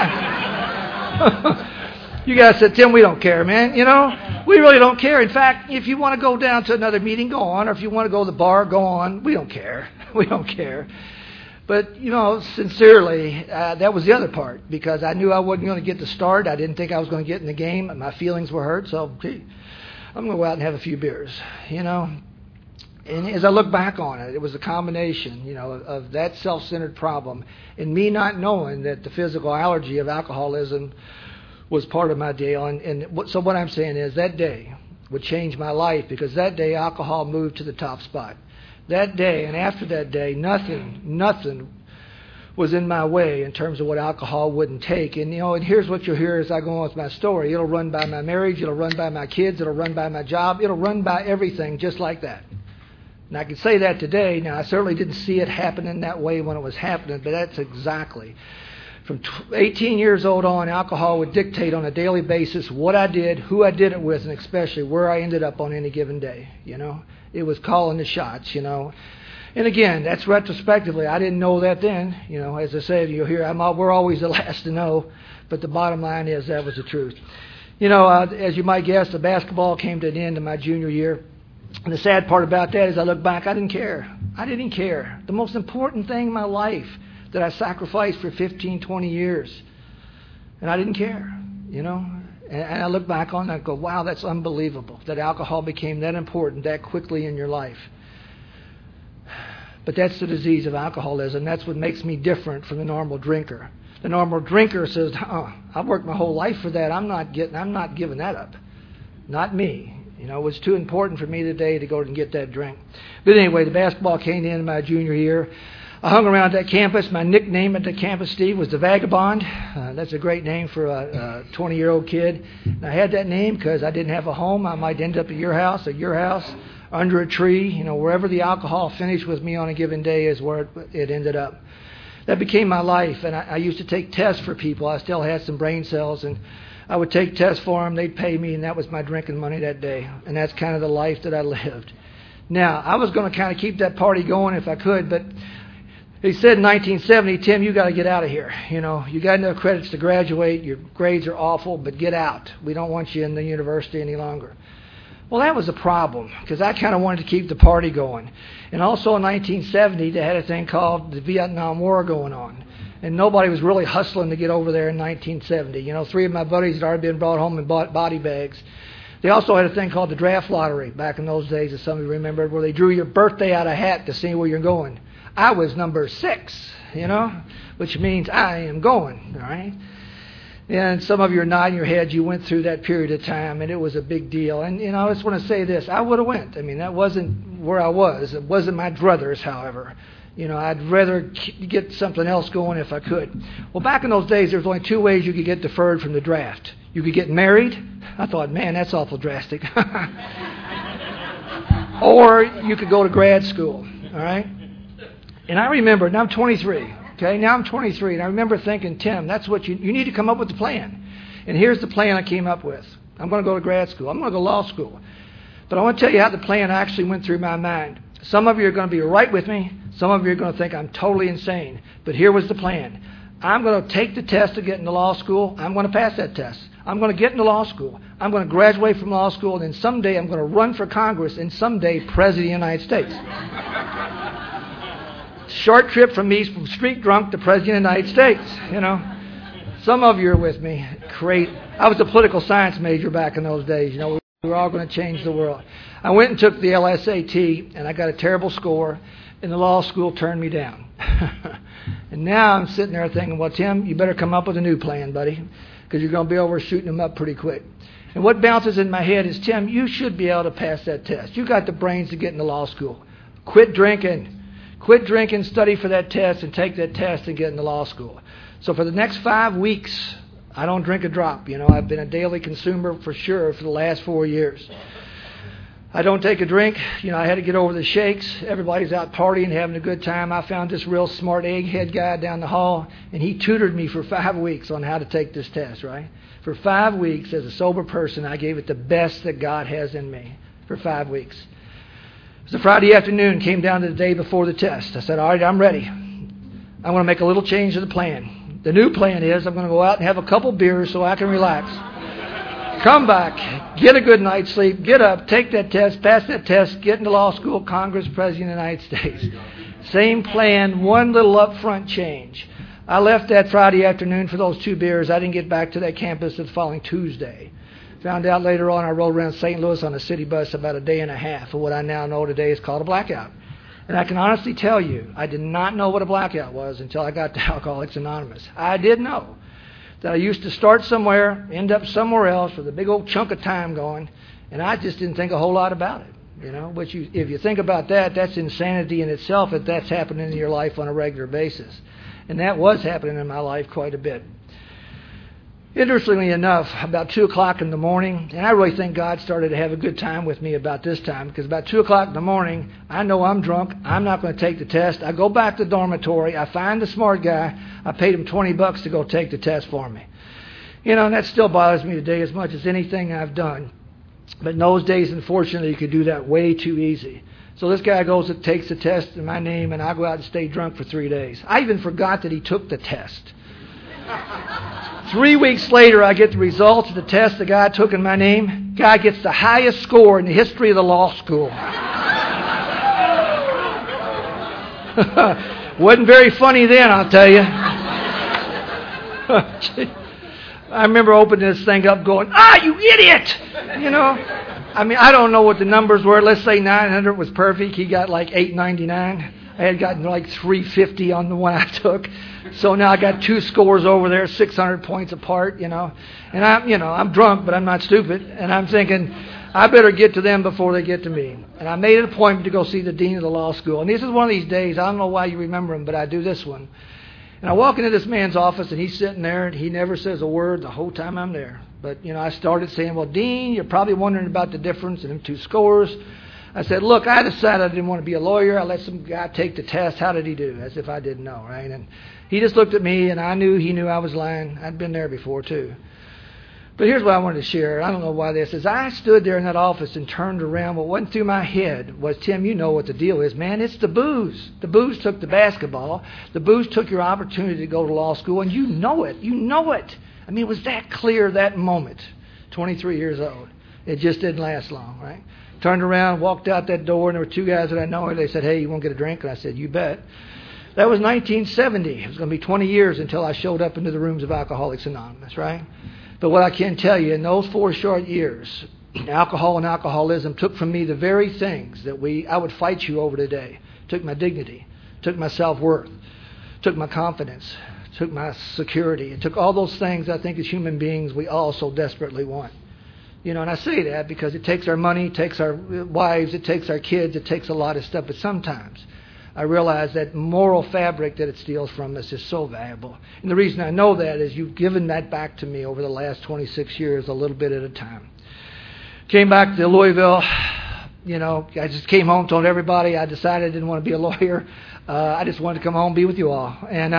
A: You guys said, Tim, we don't care, man. We really don't care. In fact, if you want to go down to another meeting, go on. Or if you want to go to the bar, go on. We don't care. We don't care. But, sincerely, that was the other part. Because I knew I wasn't going to get the start. I didn't think I was going to get in the game. My feelings were hurt. So, gee, I'm going to go out and have a few beers, And as I look back on it, it was a combination, of that self-centered problem and me not knowing that the physical allergy of alcoholism was part of my deal. So what I'm saying is that day would change my life because that day alcohol moved to the top spot. That day and after that day, nothing was in my way in terms of what alcohol wouldn't take. And here's what you'll hear as I go on with my story. It'll run by my marriage. It'll run by my kids. It'll run by my job. It'll run by everything just like that. And I can say that today. Now, I certainly didn't see it happening that way when it was happening, but that's exactly. From 18 years old on, alcohol would dictate on a daily basis what I did, who I did it with, and especially where I ended up on any given day. It was calling the shots, And again, that's retrospectively. I didn't know that then. As I said, you'll hear, we're always the last to know, but the bottom line is that was the truth. As you might guess, the basketball came to an end in my junior year. And the sad part about that is I look back, I didn't care. I didn't care. The most important thing in my life that I sacrificed for 15, 20 years. And I didn't care, And I look back on it and I go, wow, that's unbelievable that alcohol became that important that quickly in your life. But that's the disease of alcoholism. That's what makes me different from the normal drinker. The normal drinker says, I've worked my whole life for that. I'm not giving that up. Not me. It was too important for me today to go and get that drink. But anyway, the basketball came in my junior year. I hung around that campus. My nickname at the campus, Steve, was the Vagabond. That's a great name for a 20-year-old kid. And I had that name because I didn't have a home. I might end up at your house, under a tree. Wherever the alcohol finished with me on a given day is where it ended up. That became my life. And I used to take tests for people. I still had some brain cells. And I would take tests for them. They'd pay me. And that was my drinking money that day. And that's kind of the life that I lived. Now, I was going to kind of keep that party going if I could. But he said in 1970, Tim, you got to get out of here. You got enough credits to graduate. Your grades are awful, but get out. We don't want you in the university any longer. Well, that was a problem because I kind of wanted to keep the party going. And also in 1970, they had a thing called the Vietnam War going on. And nobody was really hustling to get over there in 1970. 3 of my buddies had already been brought home and bought body bags. They also had a thing called the draft lottery back in those days, as some of you remember, where they drew your birthday out of a hat to see where you're going. I was number 6, which means I am going, all right? And some of you are nodding your heads. You went through that period of time, and it was a big deal. And, I just want to say this. I would have went. That wasn't where I was. It wasn't my druthers, however. I'd rather get something else going if I could. Well, back in those days, there was only 2 ways you could get deferred from the draft. You could get married. I thought, man, that's awful drastic. Or you could go to grad school, all right? And I remember, now I'm 23, okay? Now I'm 23, and I remember thinking, Tim, that's what you need to come up with the plan. And here's the plan I came up with. I'm going to go to grad school. I'm going to go to law school. But I want to tell you how the plan actually went through my mind. Some of you are going to be right with me. Some of you are going to think I'm totally insane. But here was the plan. I'm going to take the test to get into law school. I'm going to pass that test. I'm going to get into law school. I'm going to graduate from law school. And then someday I'm going to run for Congress. And someday President of the United States. Short trip from me from street drunk to President of the United States, Some of you are with me. Great. I was a political science major back in those days, We're all going to change the world. I went and took the LSAT, and I got a terrible score, and the law school turned me down. And now I'm sitting there thinking, well, Tim, you better come up with a new plan, buddy, because you're going to be overshooting them up pretty quick. And what bounces in my head is, Tim, you should be able to pass that test. You got the brains to get into law school. Quit drinking. Quit drinking, study for that test, and take that test and get into law school. So for the next 5 weeks, I don't drink a drop. I've been a daily consumer for sure for the last 4 years. I don't take a drink. I had to get over the shakes. Everybody's out partying, having a good time. I found this real smart egghead guy down the hall, and he tutored me for 5 weeks on how to take this test, right? For 5 weeks, as a sober person, I gave it the best that God has in me for 5 weeks. It was a Friday afternoon, came down to the day before the test. I said, all right, I'm ready. I'm going to make a little change to the plan. The new plan is I'm going to go out and have a couple beers so I can relax. Come back, get a good night's sleep, get up, take that test, pass that test, get into law school, Congress, President of the United States. Same plan, one little upfront change. I left that Friday afternoon for those 2 beers. I didn't get back to that campus the following Tuesday. Found out later on I rode around St. Louis on a city bus about a day and a half of what I now know today is called a blackout. And I can honestly tell you, I did not know what a blackout was until I got to Alcoholics Anonymous. I did know that I used to start somewhere, end up somewhere else with a big old chunk of time going, and I just didn't think a whole lot about it. But if you think about that, that's insanity in itself if that's happening in your life on a regular basis. And that was happening in my life quite a bit. Interestingly enough, about 2 o'clock in the morning, and I really think God started to have a good time with me about this time, because about 2 o'clock in the morning, I know I'm drunk, I'm not going to take the test. I go back to the dormitory, I find the smart guy, I paid him $20 to go take the test for me. And that still bothers me today as much as anything I've done. But in those days, unfortunately, you could do that way too easy. So this guy goes and takes the test in my name, and I go out and stay drunk for 3 days. I even forgot that he took the test. 3 weeks later, I get the results of the test the guy took in my name. Guy gets the highest score in the history of the law school. Wasn't very funny then, I'll tell you. I remember opening this thing up going, you idiot! I don't know what the numbers were. Let's say 900 was perfect. He got like 899. I had gotten like 350 on the one I took. So now I got 2 scores over there, 600 points apart, And I'm drunk, but I'm not stupid. And I'm thinking, I better get to them before they get to me. And I made an appointment to go see the dean of the law school. And this is one of these days, I don't know why you remember him, but I do this one. And I walk into this man's office, and he's sitting there, and he never says a word the whole time I'm there. But, I started saying, well, Dean, you're probably wondering about the difference in them 2 scores. I said, look, I decided I didn't want to be a lawyer. I let some guy take the test. How did he do? As if I didn't know, right? And he just looked at me, and I knew he knew I was lying. I'd been there before, too. But here's what I wanted to share. I don't know why this is. I stood there in that office and turned around. What went through my head was, Tim, you know what the deal is, man. It's the booze. The booze took the basketball. The booze took your opportunity to go to law school, and you know it. You know it. I mean, it was that clear that moment, 23 years old. It just didn't last long, right? Turned around, walked out that door, and there were 2 guys that I know. They said, hey, you want to get a drink? And I said, you bet. That was 1970. It was going to be 20 years until I showed up into the rooms of Alcoholics Anonymous, right? But what I can tell you, in those 4 short years, alcohol and alcoholism took from me the very things that I would fight you over today. Took my dignity, took my self-worth, took my confidence, took my security. It took all those things I think as human beings we all so desperately want. And I say that because it takes our money, it takes our wives, it takes our kids, it takes a lot of stuff. But sometimes I realize that moral fabric that it steals from us is so valuable. And the reason I know that is you've given that back to me over the last 26 years, a little bit at a time. Came back to Louisville. I just came home, told everybody I decided I didn't want to be a lawyer. I just wanted to come home and be with you all. And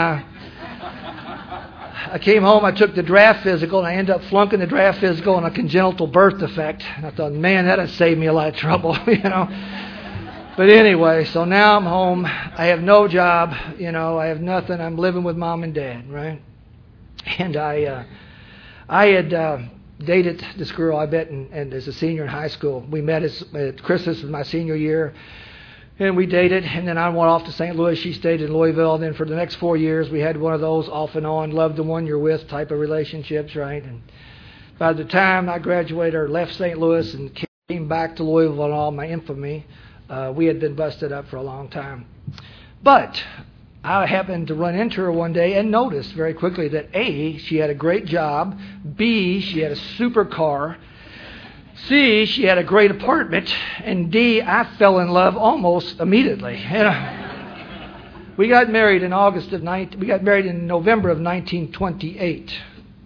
A: I came home, I took the draft physical, and I ended up flunking the draft physical on a congenital birth defect. And I thought, man, that'd save me a lot of trouble, But anyway, so now I'm home. I have no job, I have nothing. I'm living with mom and dad, right? And I had dated this girl, I bet, and as a senior in high school. We met at Christmas of my senior year. And we dated, and then I went off to St. Louis. She stayed in Louisville. And then for the next 4 years, we had one of those off and on, love the one you're with type of relationships, right? And By the time I graduated or left St. Louis and came back to Louisville and all my infamy, we had been busted up for a long time. But I happened to run into her one day and noticed very quickly that A, she had a great job, B, she had a super car, C, she had a great apartment, and D, I fell in love almost immediately. We got married in November of 1928.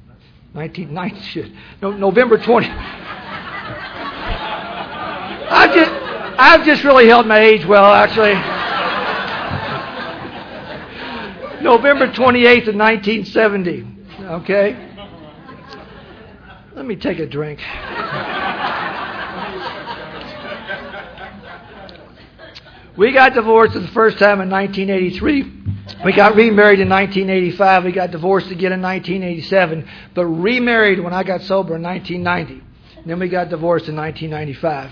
A: November 20. I've just really held my age well, actually. November 28th of 1970. Okay? Let me take a drink. We got divorced for the first time in 1983. We got remarried in 1985. We got divorced again in 1987. But remarried when I got sober in 1990. And then we got divorced in 1995.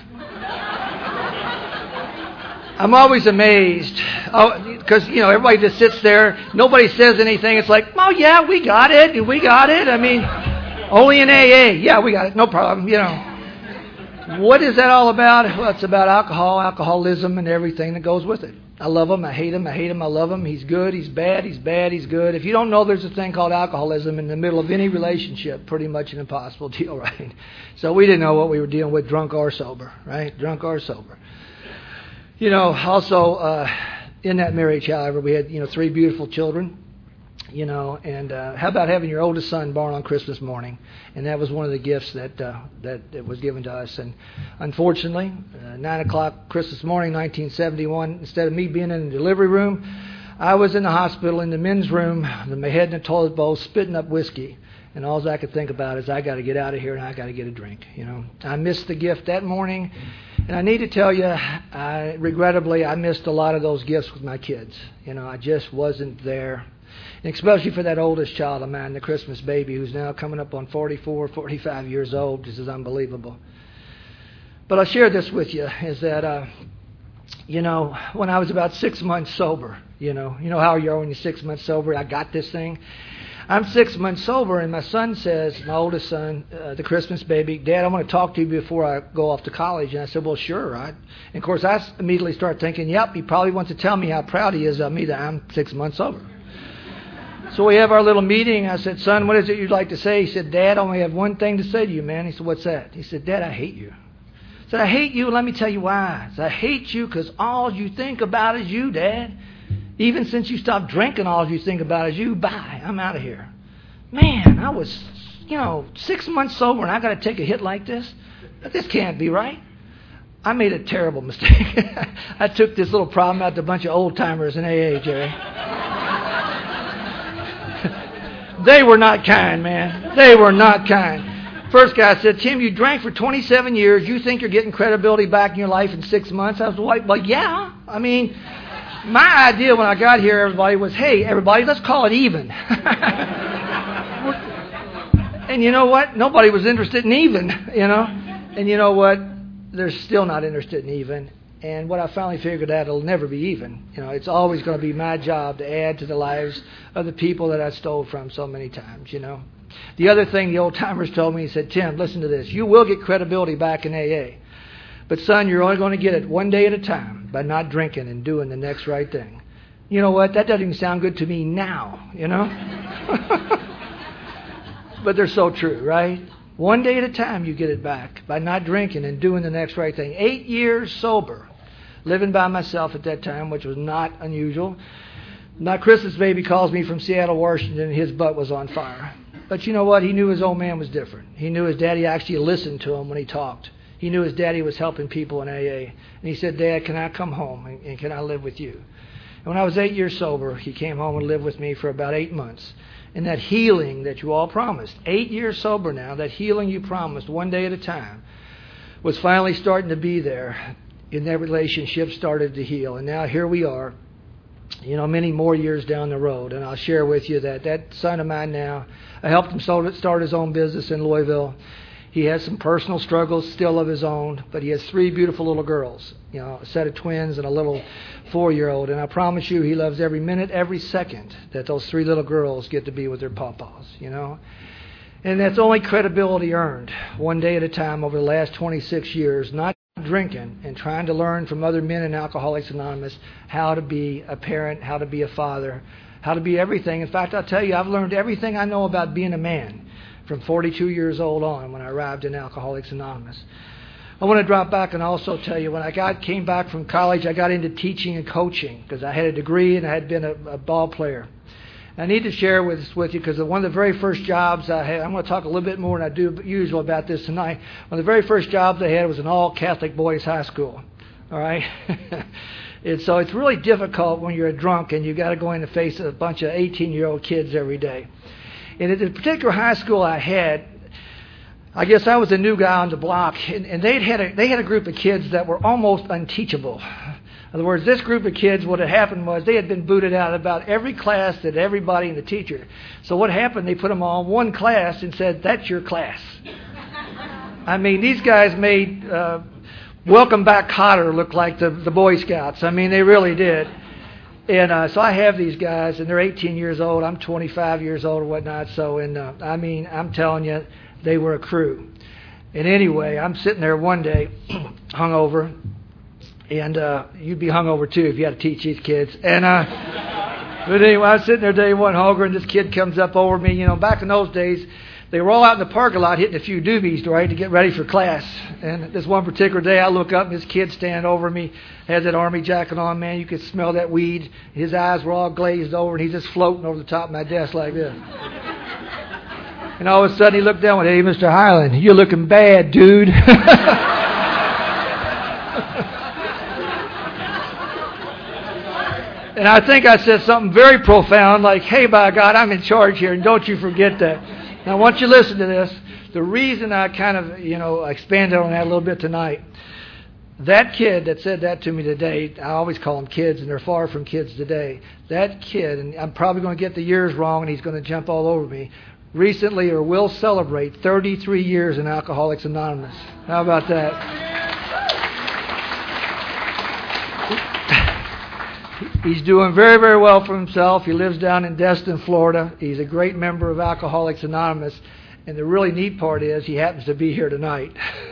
A: I'm always amazed. Because, everybody just sits there. Nobody says anything. It's like, oh, yeah, we got it. We got it. I mean, only in AA. Yeah, we got it. No problem. What is that all about? Well, it's about alcoholism, and everything that goes with it. I love him. I hate him. I hate him. I love him. He's good. He's bad. He's bad. He's good. If you don't know there's a thing called alcoholism in the middle of any relationship, pretty much an impossible deal, right? So we didn't know what we were dealing with, drunk or sober, right? Drunk or sober. Also in that marriage, however, we had, 3 beautiful children. And how about having your oldest son born on Christmas morning? And that was one of the gifts that was given to us. And unfortunately, 9 o'clock Christmas morning, 1971, instead of me being in the delivery room, I was in the hospital in the men's room, with my head in a toilet bowl, spitting up whiskey. And all I could think about is I got to get out of here and I got to get a drink. I missed the gift that morning. And I need to tell you, regrettably, I missed a lot of those gifts with my kids. I just wasn't there. And especially for that oldest child of mine, the Christmas baby, who's now coming up on 44, 45 years old. This is unbelievable. But I'll share this with you, is that, when I was about 6 months sober, how you are when you're 6 months sober, I got this thing. I'm 6 months sober, and my son says, my oldest son, the Christmas baby, Dad, I want to talk to you before I go off to college. And I said, well, sure. And of course, I immediately start thinking, yep, he probably wants to tell me how proud he is of me that I'm 6 months sober. So we have our little meeting. I said, son, what is it you'd like to say? He said, Dad, I only have one thing to say to you, man. He said, what's that? He said, Dad, I hate you. I said, I hate you. Let me tell you why. I said, I hate you because all you think about is you, Dad. Even since you stopped drinking, all you think about is you. Bye. I'm out of here. Man, I was, 6 months sober and I got to take a hit like this? This can't be right. I made a terrible mistake. I took this little problem out to a bunch of old-timers in AA, Jerry. They were not kind, man. They were not kind. First guy said, Tim, you drank for 27 years. You think you're getting credibility back in your life in 6 months? I was like, well, yeah. I mean, my idea when I got here, everybody was, hey, everybody, let's call it even. And you know what? Nobody was interested in even, And you know what? They're still not interested in even. And what I finally figured out, it'll never be even. It's always going to be my job to add to the lives of the people that I stole from so many times, The other thing the old-timers told me, he said, Tim, listen to this. You will get credibility back in AA. But, son, you're only going to get it one day at a time by not drinking and doing the next right thing. You know what? That doesn't even sound good to me now, But they're so true, right? One day at a time you get it back by not drinking and doing the next right thing. 8 years sober, living by myself at that time, which was not unusual. My Christmas baby calls me from Seattle, Washington, and his butt was on fire. But you know what? He knew his old man was different. He knew his daddy actually listened to him when he talked. He knew his daddy was helping people in AA. And he said, Dad, can I come home and can I live with you? And when I was 8 years sober, he came home and lived with me for about 8 months. And that healing that you all promised, 8 years sober now, that healing you promised one day at a time, was finally starting to be there. And that relationship started to heal. And now here we are, many more years down the road. And I'll share with you that son of mine now, I helped him start his own business in Louisville. He has some personal struggles still of his own, but he has 3 beautiful little girls, a set of twins and a little 4-year-old. And I promise you, he loves every minute, every second that those 3 little girls get to be with their pawpaws, And that's only credibility earned one day at a time over the last 26 years, not drinking and trying to learn from other men in Alcoholics Anonymous how to be a parent, how to be a father, how to be everything. In fact, I'll tell you, I've learned everything I know about being a man from 42 years old on when I arrived in Alcoholics Anonymous. I want to drop back and also tell you, when I came back from college, I got into teaching and coaching because I had a degree and I had been a ball player. I need to share this with you because one of the very first jobs I had, I'm going to talk a little bit more than I do usual about this tonight. One of the very first jobs I had was an all-Catholic boys' high school. All right? And so it's really difficult when you're a drunk and you've got to go in and face a bunch of 18-year-old kids every day. And at the particular high school I had, I guess I was a new guy on the block, and they had a group of kids that were almost unteachable. In other words, this group of kids, what had happened was they had been booted out of about every class that everybody and the teacher. So what happened, they put them all in one class and said, that's your class. I mean, these guys made Welcome Back Kotter look like the Boy Scouts. I mean, they really did. And so I have these guys, and they're 18 years old. I'm 25 years old or whatnot. So, I mean, I'm telling you, they were a crew. And anyway, I'm sitting there one day, hungover. And you'd be hungover too if you had to teach these kids. And but anyway, I was sitting there day one hungover, and this kid comes up over me. You know, back in those days, they were all out in the parking lot hitting a few doobies, right, to get ready for class. And this one particular day, I look up, and this kid standing over me, has that army jacket on, man. You could smell that weed. His eyes were all glazed over, and he's just floating over the top of my desk like this. And all of a sudden, he looked down and went, hey, Mr. Highland, you're looking bad, dude. And I think I said something very profound like, hey, by God, I'm in charge here, and don't you forget that. Now, I want you to listen to this. The reason I kind of, expanded on that a little bit tonight, that kid that said that to me today, I always call them kids, and they're far from kids today. That kid, and I'm probably going to get the years wrong, and he's going to jump all over me, recently or will celebrate 33 years in Alcoholics Anonymous. How about that? He's doing very, very well for himself. He lives down in Destin, Florida. He's a great member of Alcoholics Anonymous. And the really neat part is he happens to be here tonight.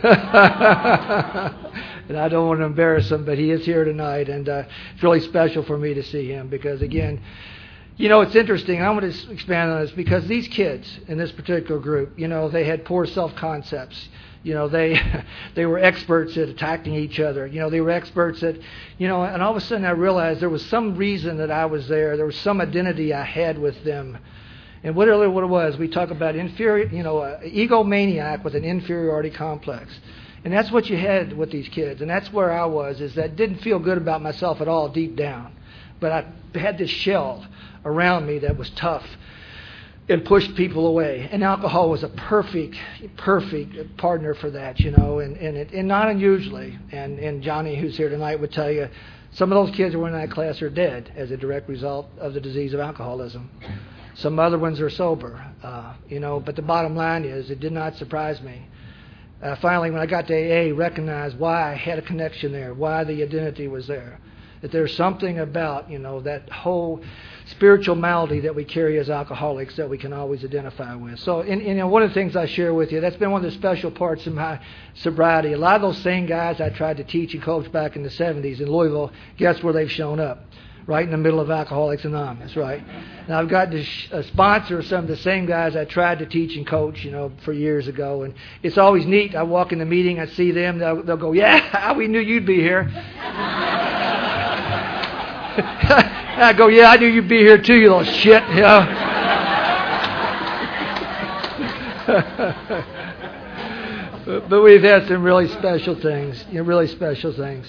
A: And I don't want to embarrass him, but he is here tonight. And it's really special for me to see him because, again, it's interesting. I want to expand on this because these kids in this particular group, they had poor self-concepts. They were experts at attacking each other. They were experts at, and all of a sudden I realized there was some reason that I was there. There was some identity I had with them. And what it was, we talk about egomaniac with an inferiority complex. And that's what you had with these kids. And that's where I was, is that didn't feel good about myself at all deep down. But I had this shell around me that was tough and pushed people away. And alcohol was a perfect partner for that, and not unusually. And Johnny, who's here tonight, would tell you some of those kids who were in that class are dead as a direct result of the disease of alcoholism. Some other ones are sober, but the bottom line is it did not surprise me. Finally, when I got to AA, recognized why I had a connection there, why the identity was there. That there's something about, that whole spiritual malady that we carry as alcoholics that we can always identify with. So, one of the things I share with you, that's been one of the special parts of my sobriety. A lot of those same guys I tried to teach and coach back in the 70s in Louisville, guess where they've shown up? Right in the middle of Alcoholics Anonymous, right? Now, I've got to sponsor some of the same guys I tried to teach and coach, for years ago. And it's always neat. I walk in the meeting, I see them, they'll go, yeah, we knew you'd be here. I go, yeah, I knew you'd be here too, you little shit. But we've had some really special things, really special things.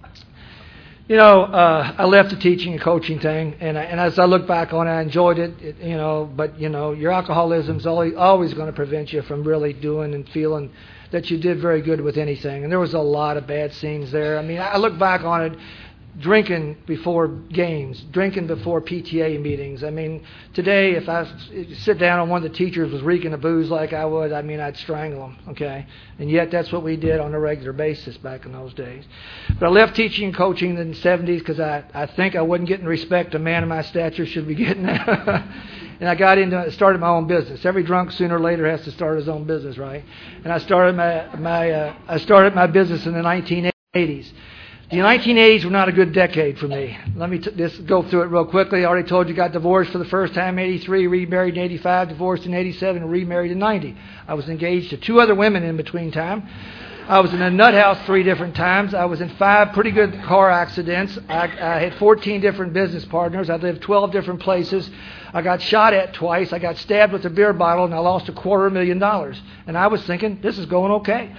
A: I left the teaching and coaching thing, and as I look back on it, I enjoyed it, but, your alcoholism's always going to prevent you from really doing and feeling that you did very good with anything. And there was a lot of bad scenes there. I mean, I look back on it, drinking before games, drinking before PTA meetings. I mean, today, if I sit down and one of the teachers was reeking of booze like I would, I'd strangle them, okay? And yet that's what we did on a regular basis back in those days. But I left teaching and coaching in the 70s because I think I wasn't getting the respect a man of my stature should be getting. And I started my own business. Every drunk sooner or later has to start his own business, right? And I started my business in the 1980s. The 1980s were not a good decade for me. Let me just go through it real quickly. I already told you, got divorced for the first time in 83, remarried in 85, divorced in 87, and remarried in 90. I was engaged to 2 other women in between time. I was in a nut house 3 different times. I was in 5 pretty good car accidents. I had 14 different business partners. I lived 12 different places. I got shot at twice. I got stabbed with a beer bottle, and I lost $250,000. And I was thinking, this is going okay.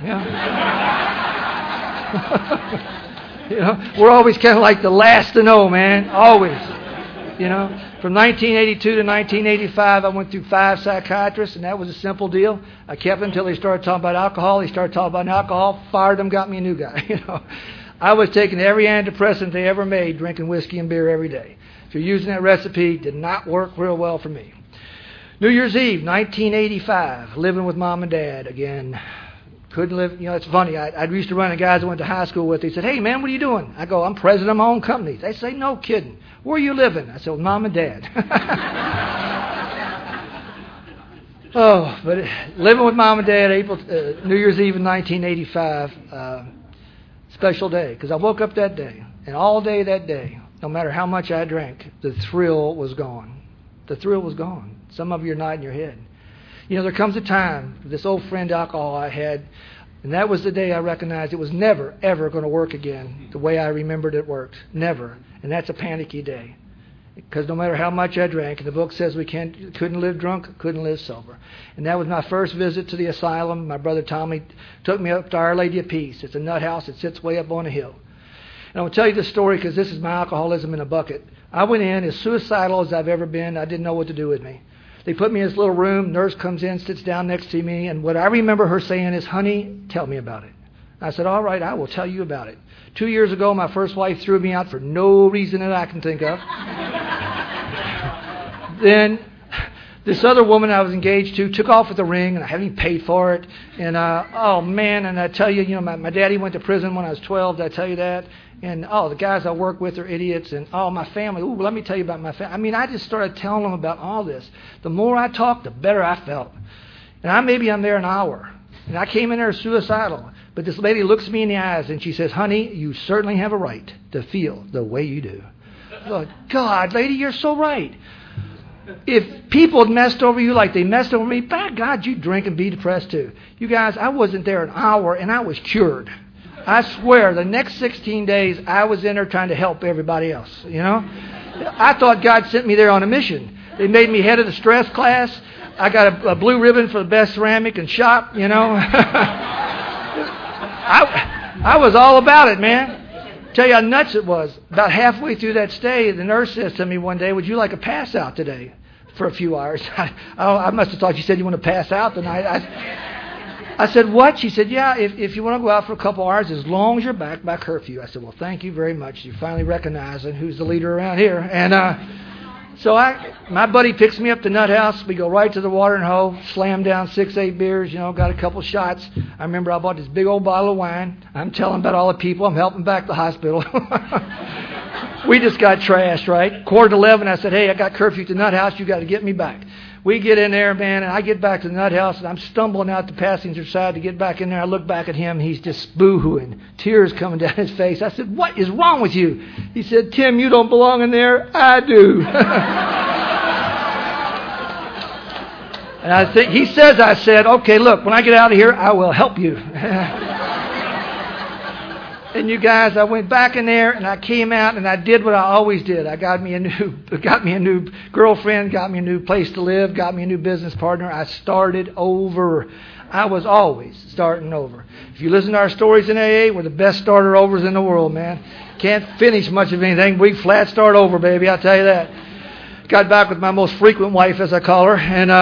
A: We're always kind of like the last to know, man. Always. From 1982 to 1985, I went through 5 psychiatrists, and that was a simple deal. I kept them until they started talking about alcohol. They started talking about alcohol, fired them, got me a new guy. I was taking every antidepressant they ever made, drinking whiskey and beer every day. If you're using that recipe, it did not work real well for me. New Year's Eve, 1985, living with Mom and Dad again. Couldn't live, it's funny. I used to run the guys I went to high school with. They said, hey, man, what are you doing? I go, I'm president of my own company. They say, no kidding. Where are you living? I said, with Mom and Dad. But living with Mom and Dad, New Year's Eve in 1985, special day. Because I woke up that day, and all day that day, no matter how much I drank, the thrill was gone. The thrill was gone. Some of you are nodding your head. There comes a time, this old friend alcohol I had, and that was the day I recognized it was never, ever going to work again the way I remembered it worked. Never. And that's a panicky day. Because no matter how much I drank, and the book says we couldn't live drunk, couldn't live sober. And that was my first visit to the asylum. My brother Tommy took me up to Our Lady of Peace. It's a nut house. It sits way up on a hill. And I will tell you this story because this is my alcoholism in a bucket. I went in as suicidal as I've ever been. I didn't know what to do with me. They put me in this little room. Nurse comes in, sits down next to me, and what I remember her saying is, honey, tell me about it. I said, all right, I will tell you about it. 2 years ago, my first wife threw me out for no reason that I can think of. Then this other woman I was engaged to took off with a ring, and I hadn't even paid for it. And, oh, man, and I tell you, my daddy went to prison when I was 12. Did I tell you that? And, the guys I work with are idiots. And, my family. Ooh, let me tell you about my family. I just started telling them about all this. The more I talked, the better I felt. And maybe I'm there an hour. And I came in there suicidal. But this lady looks me in the eyes and she says, honey, you certainly have a right to feel the way you do. Oh, God, lady, you're so right. If people had messed over you like they messed over me, by God, you'd drink and be depressed too. You guys, I wasn't there an hour and I was cured. I swear, the next 16 days, I was in there trying to help everybody else, I thought God sent me there on a mission. They made me head of the stress class. I got a blue ribbon for the best ceramic and shop, I was all about it, man. Tell you how nuts it was. About halfway through that stay, the nurse says to me one day, would you like a pass out today for a few hours? I must have thought she said, you want to pass out tonight? I said, what? She said, yeah, if you want to go out for a couple hours, as long as you're back by curfew. I said, well, thank you very much. You're finally recognizing who's the leader around here. And so my buddy picks me up to Nut House. We go right to the watering hole, slam down 6-8 beers, got a couple shots. I remember I bought this big old bottle of wine. I'm telling about all the people. I'm helping back the hospital. We just got trashed, right? 11:15, I said, hey, I got curfew at the Nut House. You got to get me back. We get in there, man, and I get back to the Nut House, and I'm stumbling out the passenger side to get back in there. I look back at him. He's just boo-hooing, tears coming down his face. I said, what is wrong with you? He said, Tim, you don't belong in there. I do. And I think I said, okay, look, when I get out of here, I will help you. And you guys, I went back in there and I came out and I did what I always did. I got me a new girlfriend, got me a new place to live, got me a new business partner. I started over. I was always starting over. If you listen to our stories in AA, we're the best starter overs in the world, man. Can't finish much of anything. We flat start over, baby. I'll tell you that. Got back with my most frequent wife, as I call her,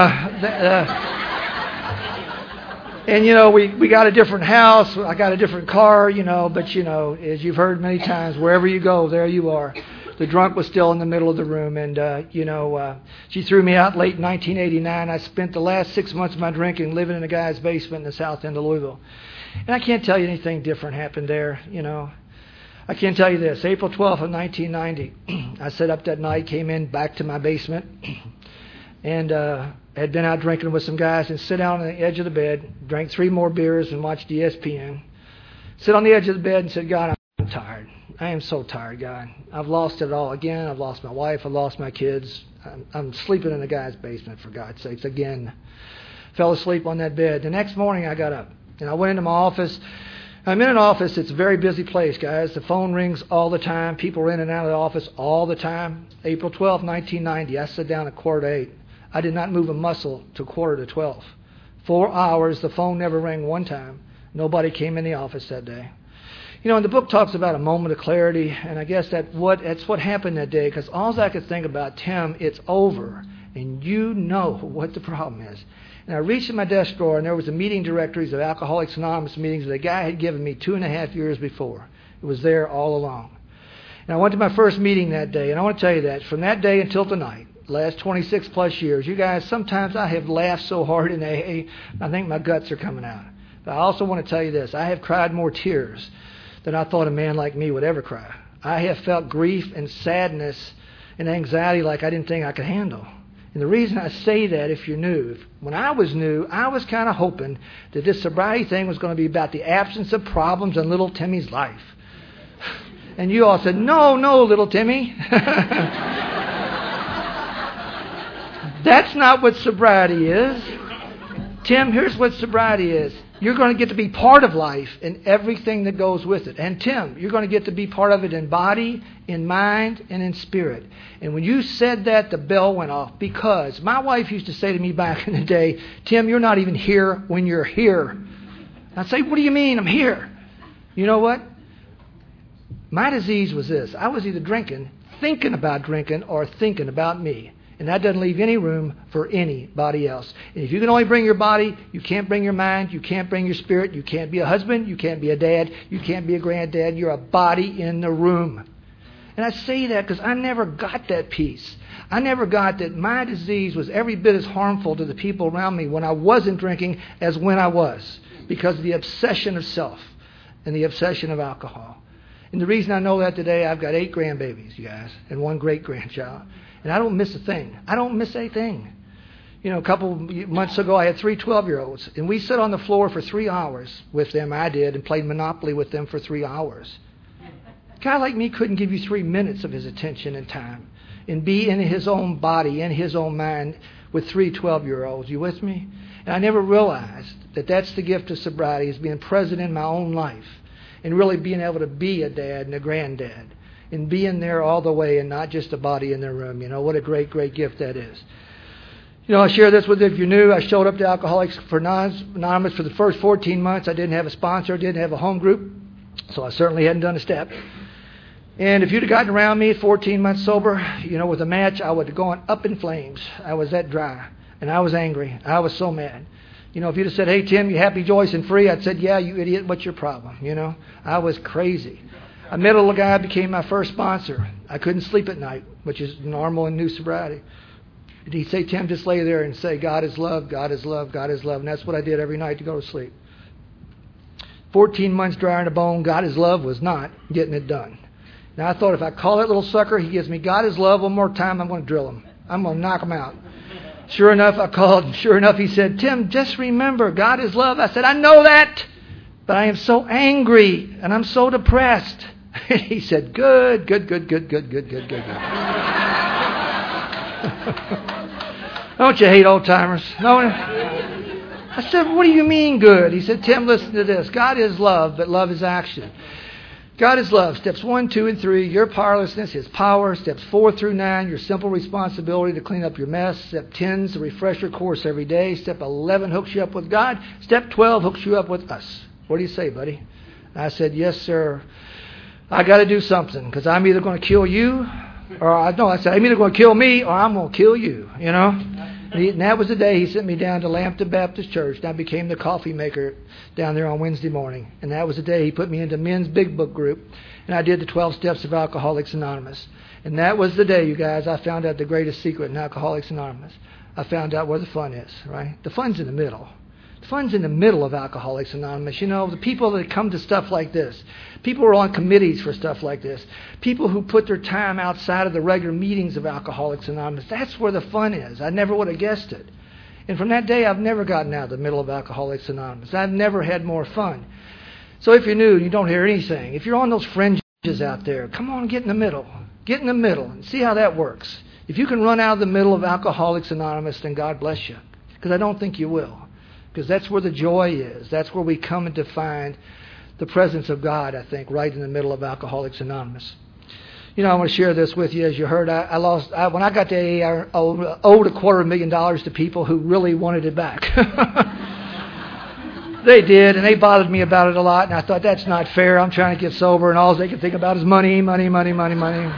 A: and, we got a different house. I got a different car, but, as you've heard many times, wherever you go, there you are. The drunk was still in the middle of the room, and, she threw me out late in 1989. I spent the last 6 months of my drinking living in a guy's basement in the south end of Louisville. And I can't tell you anything different happened there, I can tell you this. April 12th of 1990, I set up that night, came in back to my basement. and had been out drinking with some guys, and sit down on the edge of the bed, drank 3 more beers, and watched ESPN. Sit on the edge of the bed and said, God, I'm tired. I am so tired, God. I've lost it all again. I've lost my wife. I've lost my kids. I'm sleeping in the guy's basement, for God's sakes, again. Fell asleep on that bed. The next morning I got up, and I went into my office. I'm in an office. It's a very busy place, guys. The phone rings all the time. People are in and out of the office all the time. April 12, 1990, I sat down at 7:45. I did not move a muscle till 11:45. 4 hours, the phone never rang one time. Nobody came in the office that day. You know, and the book talks about a moment of clarity, and I guess that's what happened that day, because all I could think about, Tim, it's over, and you know what the problem is. And I reached in my desk drawer, and there was the meeting directories of Alcoholics Anonymous meetings that a guy had given me 2.5 years before. It was there all along. And I went to my first meeting that day, and I want to tell you that from that day until tonight, last 26 plus years, you guys, sometimes I have laughed so hard in AA, I think my guts are coming out. But I also want to tell you this, I have cried more tears than I thought a man like me would ever cry. I have felt grief and sadness and anxiety like I didn't think I could handle. And the reason I say that, if you're new, when I was new, I was kind of hoping that this sobriety thing was going to be about the absence of problems in little Timmy's life. And you all said, no, little Timmy. That's not what sobriety is. Tim, here's what sobriety is. You're going to get to be part of life and everything that goes with it. And Tim, you're going to get to be part of it in body, in mind, and in spirit. And when you said that, the bell went off. Because my wife used to say to me back in the day, Tim, you're not even here when you're here. I'd say, what do you mean I'm here? You know what? My disease was this. I was either drinking, thinking about drinking, or thinking about me. And that doesn't leave any room for anybody else. And if you can only bring your body, you can't bring your mind, you can't bring your spirit, you can't be a husband, you can't be a dad, you can't be a granddad, you're a body in the room. And I say that because I never got that piece. I never got that my disease was every bit as harmful to the people around me when I wasn't drinking as when I was, because of the obsession of self and the obsession of alcohol. And the reason I know that today, I've got 8 grandbabies, you guys, and 1 great-grandchild. And I don't miss a thing. I don't miss anything. You know, a couple months ago, I had 3 12-year-olds, and we sat on the floor for 3 hours with them. I did, and played Monopoly with them for 3 hours. A guy like me couldn't give you 3 minutes of his attention and time and be in his own body, in his own mind with 3 12-year-olds. You with me? And I never realized that that's the gift of sobriety, is being present in my own life and really being able to be a dad and a granddad. And being there all the way and not just a body in the room. You know, what a great, great gift that is. You know, I share this with you if you're new. I showed up to Alcoholics Anonymous for the first 14 months. I didn't have a sponsor, didn't have a home group, so I certainly hadn't done a step. And if you'd have gotten around me at 14 months sober, you know, with a match, I would have gone up in flames. I was that dry, and I was angry. I was so mad. You know, if you'd have said, hey, Tim, you happy, joyous, and free, I'd said, yeah, you idiot, what's your problem? You know, I was crazy. I met a little guy, became my first sponsor. I couldn't sleep at night, which is normal in new sobriety. And he'd say, Tim, just lay there and say, God is love, God is love, God is love. And that's what I did every night to go to sleep. 14 months dry in a bone, God is love was not getting it done. Now I thought if I call that little sucker, he gives me God is love one more time, I'm going to drill him. I'm going to knock him out. Sure enough, I called, and sure enough, he said, Tim, just remember, God is love. I said, I know that, but I am so angry, and I'm so depressed. He said, good. Don't you hate old timers? No. I said, what do you mean good? He said, Tim, listen to this. God is love, but love is action. God is love. Steps 1, 2, and 3, your powerlessness, His power. Steps 4 through 9, your simple responsibility to clean up your mess. Step 10 is a refresher course every day. Step 11 hooks you up with God. Step 12 hooks you up with us. What do you say, buddy? And I said, yes, sir. I got to do something, because I'm either going to kill you, I said, I'm either going to kill me or I'm going to kill you, you know. And that was the day he sent me down to Lambton Baptist Church, and I became the coffee maker down there on Wednesday morning. And that was the day he put me into men's big book group, and I did the 12 steps of Alcoholics Anonymous. And that was the day, you guys, I found out the greatest secret in Alcoholics Anonymous. I found out where the fun is, right? The fun's in the middle. Fun's in the middle of Alcoholics Anonymous. The people that come to stuff like this. People who are on committees for stuff like this. People who put their time outside of the regular meetings of Alcoholics Anonymous. That's where the fun is. I never would have guessed it. And from that day, I've never gotten out of the middle of Alcoholics Anonymous. I've never had more fun. So if you're new and you don't hear anything, if you're on those fringes out there, come on, get in the middle. Get in the middle and see how that works. If you can run out of the middle of Alcoholics Anonymous, then God bless you. Because I don't think you will. Because that's where the joy is. That's where we come and to find the presence of God, I think, right in the middle of Alcoholics Anonymous. I want to share this with you. As you heard, when I got to AA, I owed $250,000 to people who really wanted it back. They did, and they bothered me about it a lot, and I thought, that's not fair. I'm trying to get sober, and all they can think about is money, money, money, money, money.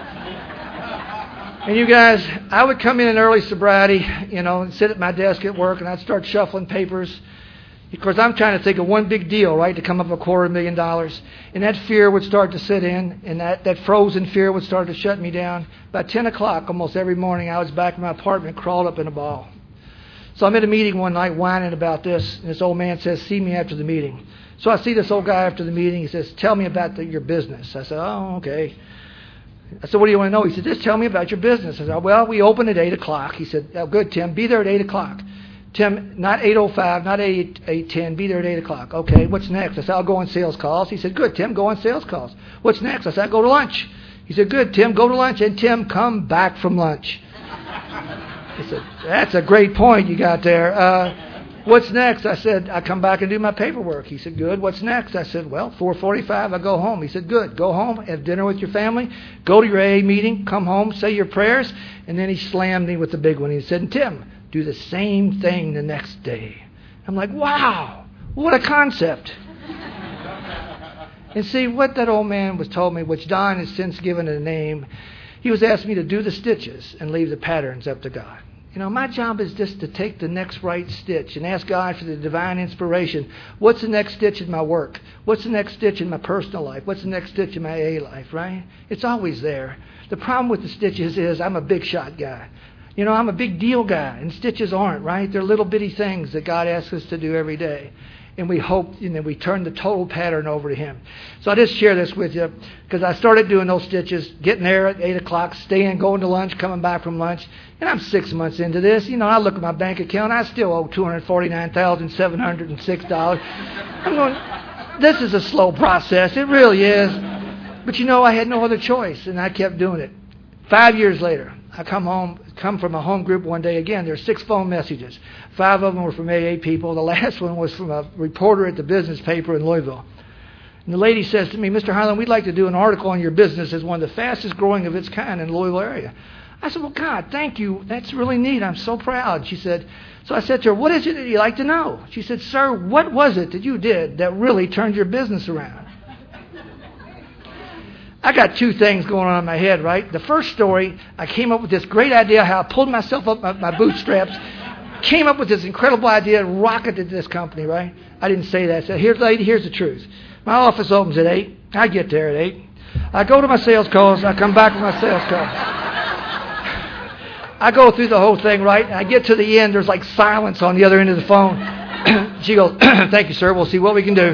A: And you guys, I would come in early sobriety, and sit at my desk at work, and I'd start shuffling papers. Of course, I'm trying to think of one big deal, right, to come up with $250,000. And that fear would start to sit in, and that frozen fear would start to shut me down. By 10 o'clock almost every morning, I was back in my apartment, crawled up in a ball. So I'm at a meeting one night whining about this, and this old man says, see me after the meeting. So I see this old guy after the meeting. He says, tell me about your business. I said, oh, okay. I said, what do you want to know? He said, just tell me about your business. I said, well, we open at 8 o'clock. He said, oh, good, Tim, be there at 8 o'clock. Tim, not 8:05, not 8:10, be there at 8 o'clock. Okay, what's next? I said, I'll go on sales calls. He said, good, Tim, go on sales calls. What's next? I said, I'll go to lunch. He said, good, Tim, go to lunch. And Tim, come back from lunch. I said, that's a great point you got there. What's next? I said, I come back and do my paperwork. He said, good. What's next? I said, well, 4:45, I go home. He said, good. Go home, have dinner with your family, go to your AA meeting, come home, say your prayers. And then he slammed me with the big one. He said, Tim, do the same thing the next day. I'm like, wow, what a concept. And see, what that old man was told me, which Don has since given it a name, he was asking me to do the stitches and leave the patterns up to God. My job is just to take the next right stitch and ask God for the divine inspiration. What's the next stitch in my work? What's the next stitch in my personal life? What's the next stitch in my AA life, right? It's always there. The problem with the stitches is I'm a big shot guy. I'm a big deal guy, and stitches aren't, right? They're little bitty things that God asks us to do every day. And we hope, we turn the total pattern over to Him. So I just share this with you because I started doing those stitches, getting there at 8 o'clock, staying, going to lunch, coming back from lunch. And I'm 6 months into this. I look at my bank account. I still owe $249,706. I'm going, this is a slow process. It really is. But I had no other choice, and I kept doing it. 5 years later, I come from a home group one day. Again, there's 6 phone messages. 5 of them were from AA people. The last one was from a reporter at the business paper in Louisville. And the lady says to me, Mr. Highland, we'd like to do an article on your business as one of the fastest growing of its kind in the Louisville area. I said, well, God, thank you. That's really neat. I'm so proud. She said, so I said to her, what is it that you'd like to know? She said, sir, what was it that you did that really turned your business around? I got 2 things going on in my head, right? The first story, I came up with this great idea how I pulled myself up my bootstraps, came up with this incredible idea, rocketed this company, right? I didn't say that. I said, lady, here's the truth. My office opens at 8. I get there at 8. I go to my sales calls. I come back with my sales calls. I go through the whole thing, right? And I get to the end. There's like silence on the other end of the phone. She goes, thank you, sir. We'll see what we can do.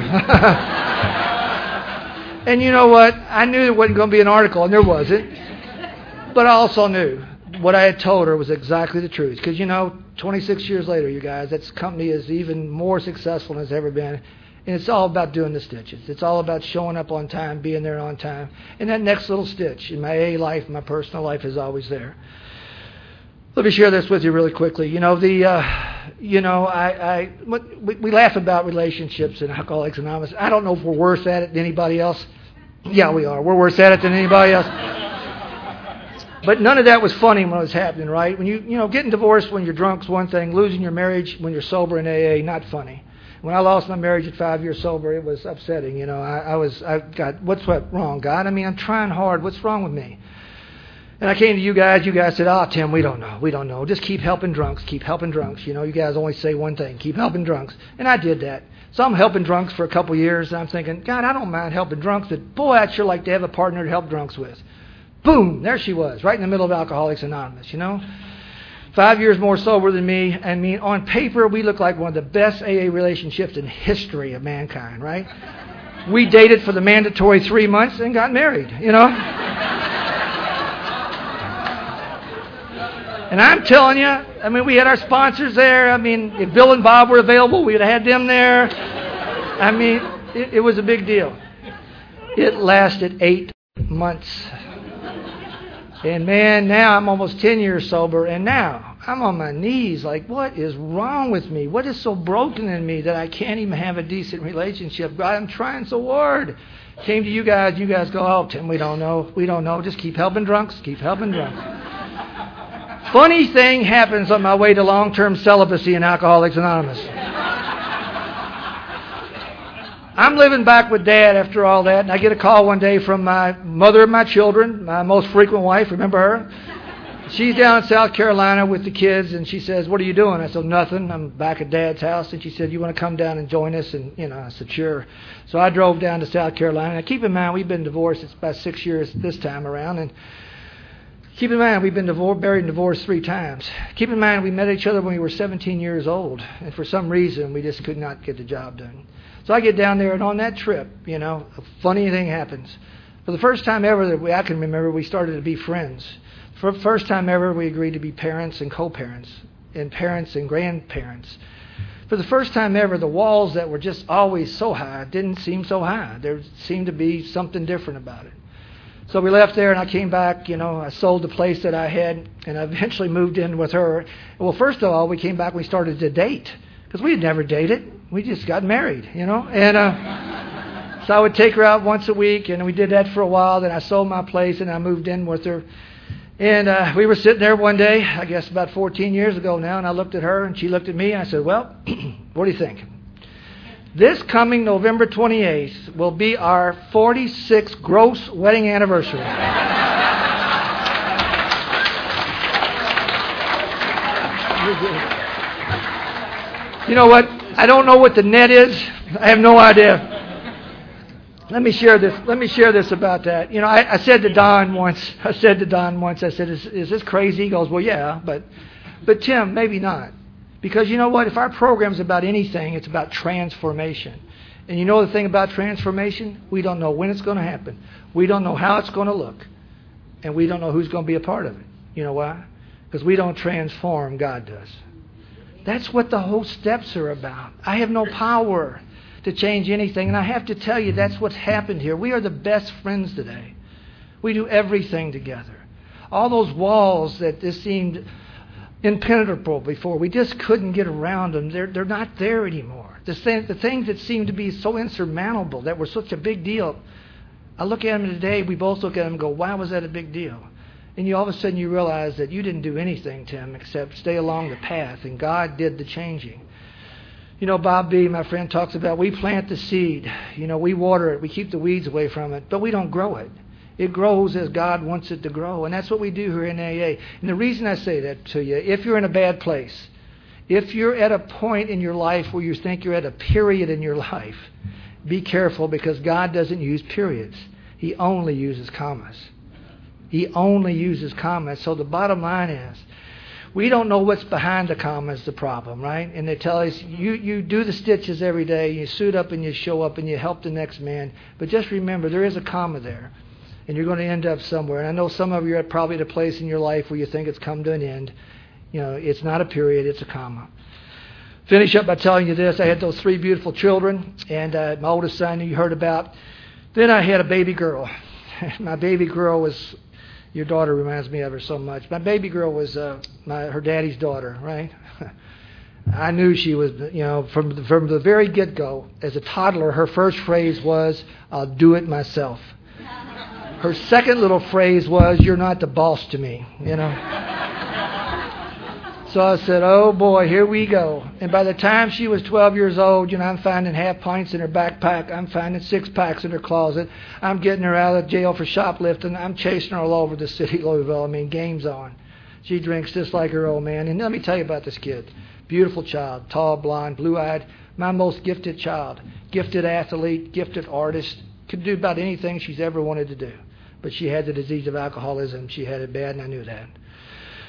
A: And you know what? I knew there wasn't going to be an article, and there wasn't. But I also knew what I had told her was exactly the truth. Because, 26 years later, you guys, that company is even more successful than it's ever been. And it's all about doing the stitches. It's all about showing up on time, being there on time. And that next little stitch in my AA life, my personal life, is always there. Let me share this with you really quickly. We laugh about relationships in Alcoholics Anonymous. I don't know if we're worse at it than anybody else. Yeah, we are. We're worse at it than anybody else. But none of that was funny when it was happening, right? When getting divorced when you're drunk is one thing. Losing your marriage when you're sober in AA, not funny. When I lost my marriage at 5 years sober, it was upsetting. What's wrong, God? I'm trying hard. What's wrong with me? And I came to you guys. You guys said, oh, Tim, we don't know. Just keep helping drunks. Keep helping drunks. You guys always say one thing, keep helping drunks. And I did that. So I'm helping drunks for a couple of years. And I'm thinking, God, I don't mind helping drunks, but boy, I'd sure like to have a partner to help drunks with. Boom, there she was, right in the middle of Alcoholics Anonymous, 5 years more sober than me. I mean, on paper, we look like one of the best AA relationships in history of mankind, right? We dated for the mandatory 3 months and got married, you know? And I'm telling you, I mean, we had our sponsors there. I mean, if Bill and Bob were available, we would have had them there. I mean, it was a big deal. It lasted 8 months. And man, now I'm almost 10 years sober, and now I'm on my knees like, what is wrong with me? What is so broken in me that I can't even have a decent relationship? God, I'm trying so hard. Came to you guys go, oh, Tim, we don't know. Just keep helping drunks, keep helping drunks. Funny thing happens on my way to long-term celibacy in Alcoholics Anonymous. I'm living back with Dad after all that, and I get a call one day from my mother of my children, my most frequent wife. Remember her? She's down in South Carolina with the kids, and she says, what are you doing? I said, nothing. I'm back at Dad's house. And she said, you want to come down and join us? And, I said, sure. So I drove down to South Carolina. Now, keep in mind, we've been divorced. It's about 6 years this time around. And keep in mind, we've been married and divorced 3 times. Keep in mind, we met each other when we were 17 years old. And for some reason, we just could not get the job done. So I get down there, and on that trip, a funny thing happens. For the first time ever that I can remember, we started to be friends. For the first time ever, we agreed to be parents and co-parents, and parents and grandparents. For the first time ever, the walls that were just always so high didn't seem so high. There seemed to be something different about it. So we left there, and I came back. I sold the place that I had, and I eventually moved in with her. Well, first of all, we came back and we started to date, because we had never dated. We just got married, And so I would take her out once a week, and we did that for a while. Then I sold my place, and I moved in with her. And we were sitting there one day, I guess about 14 years ago now, and I looked at her, and she looked at me, and I said, well, what do you think? This coming November 28th will be our 46th gross wedding anniversary. You know what? I don't know what the net is. I have no idea. Let me share this about that. I said to Don once, I said, is this crazy? He goes, well, yeah, but Tim, maybe not. Because you know what? If our program's about anything, it's about transformation. And you know the thing about transformation? We don't know when it's going to happen. We don't know how it's going to look. And we don't know who's going to be a part of it. You know why? Because we don't transform, God does. That's what the whole steps are about. I have no power to change anything. And I have to tell you, that's what's happened here. We are the best friends today. We do everything together. All those walls that just seemed impenetrable before, we just couldn't get around them. They're not there anymore. The things that seemed to be so insurmountable, that were such a big deal, I look at them today, we both look at them and go, why was that a big deal? And all of a sudden you realize that you didn't do anything, Tim, except stay along the path, and God did the changing. Bob B., my friend, talks about we plant the seed. We water it. We keep the weeds away from it, but we don't grow it. It grows as God wants it to grow, and that's what we do here in AA. And the reason I say that to you, if you're in a bad place, if you're at a point in your life where you think you're at a period in your life, be careful, because God doesn't use periods. He only uses commas. He only uses commas. So the bottom line is, we don't know what's behind the commas, the problem, right? And they tell us, you do the stitches every day, you suit up and you show up and you help the next man. But just remember, there is a comma there. And you're going to end up somewhere. And I know some of you are probably at a place in your life where you think it's come to an end. It's not a period, it's a comma. Finish up by telling you this. I had those 3 beautiful children, and my oldest son you heard about. Then I had a baby girl. My baby girl was, your daughter reminds me of her so much. My baby girl was her daddy's daughter, right? I knew she was, from the very get-go. As a toddler, her first phrase was, I'll do it myself. Her second little phrase was, you're not the boss to me, So I said, oh boy, here we go. And by the time she was 12 years old, I'm finding half pints in her backpack. I'm finding 6-packs in her closet. I'm getting her out of jail for shoplifting. I'm chasing her all over the city of Louisville. Game's on. She drinks just like her old man. And let me tell you about this kid. Beautiful child, tall, blonde, blue-eyed, my most gifted child. Gifted athlete, gifted artist. Could do about anything she's ever wanted to do. But she had the disease of alcoholism. She had it bad, and I knew that.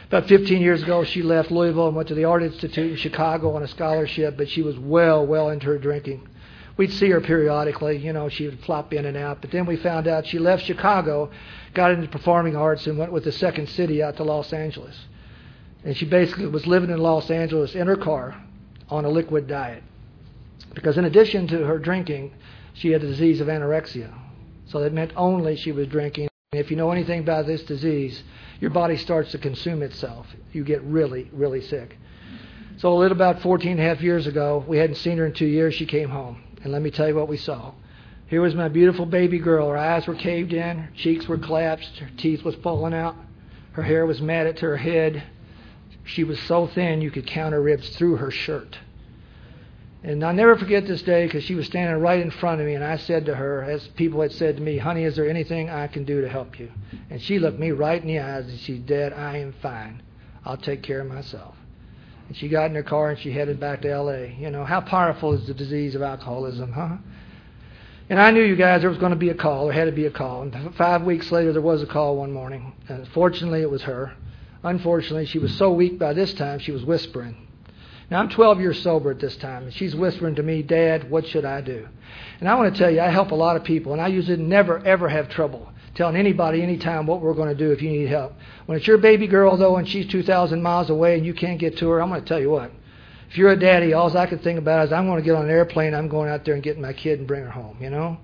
A: About 15 years ago, she left Louisville and went to the Art Institute in Chicago on a scholarship, but she was well into her drinking. We'd see her periodically, she would flop in and out. But then we found out she left Chicago, got into performing arts, and went with the Second City out to Los Angeles. And she basically was living in Los Angeles in her car on a liquid diet. Because in addition to her drinking, she had the disease of anorexia. So that meant only she was drinking. And if you know anything about this disease, your body starts to consume itself. You get really sick. So a little about 14 and a half years ago, we hadn't seen her in 2 years, she came home. And let me tell you what we saw. Here was my beautiful baby girl. Her eyes were caved in, her cheeks were collapsed, her teeth was falling out, her hair was matted to her head. She was so thin you could count her ribs through her shirt. And I'll never forget this day because she was standing right in front of me, and I said to her, as people had said to me, honey, is there anything I can do to help you? And she looked me right in the eyes and she said, I am fine. I'll take care of myself. And she got in her car and she headed back to L.A. How powerful is the disease of alcoholism, huh? And I knew, you guys, there was going to be a call. There had to be a call. And 5 weeks later, there was a call one morning. And fortunately, it was her. Unfortunately, she was so weak by this time, she was whispering. Now, I'm 12 years sober at this time, and she's whispering to me, Dad, what should I do? And I want to tell you, I help a lot of people, and I usually never, ever have trouble telling anybody anytime what we're going to do if you need help. When it's your baby girl, though, and she's 2,000 miles away and you can't get to her, I'm going to tell you what. If you're a daddy, all I can think about is I'm going to get on an airplane, I'm going out there and getting my kid and bring her home,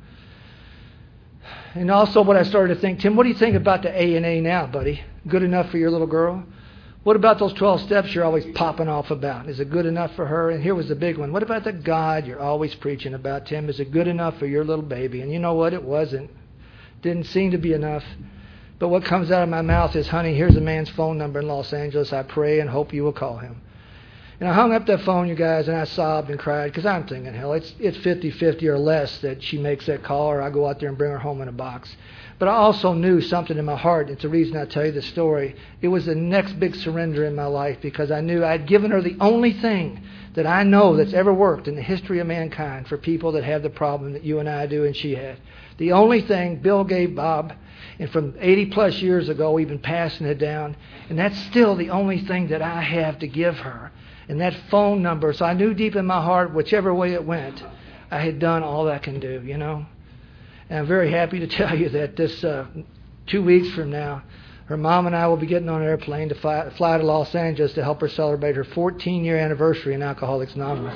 A: And also what I started to think, Tim, what do you think about the A&A now, buddy? Good enough for your little girl? What about those 12 steps you're always popping off about? Is it good enough for her? And here was the big one. What about the God you're always preaching about, Tim? Is it good enough for your little baby? And you know what? It wasn't. Didn't seem to be enough. But what comes out of my mouth is, honey, here's a man's phone number in Los Angeles. I pray and hope you will call him. And I hung up that phone, you guys, and I sobbed and cried because I'm thinking, hell, it's 50-50 or less that she makes that call or I go out there and bring her home in a box. But I also knew something in my heart. It's the reason I tell you the story. It was the next big surrender in my life because I knew I'd given her the only thing that I know that's ever worked in the history of mankind for people that have the problem that you and I do and she had. The only thing Bill gave Bob, and from 80 plus years ago we've been passing it down, and that's still the only thing that I have to give her. And that phone number. So I knew deep in my heart, whichever way it went, I had done all I can do, And I'm very happy to tell you that this 2 weeks from now, her mom and I will be getting on an airplane to fly to Los Angeles to help her celebrate her 14-year anniversary in Alcoholics Anonymous.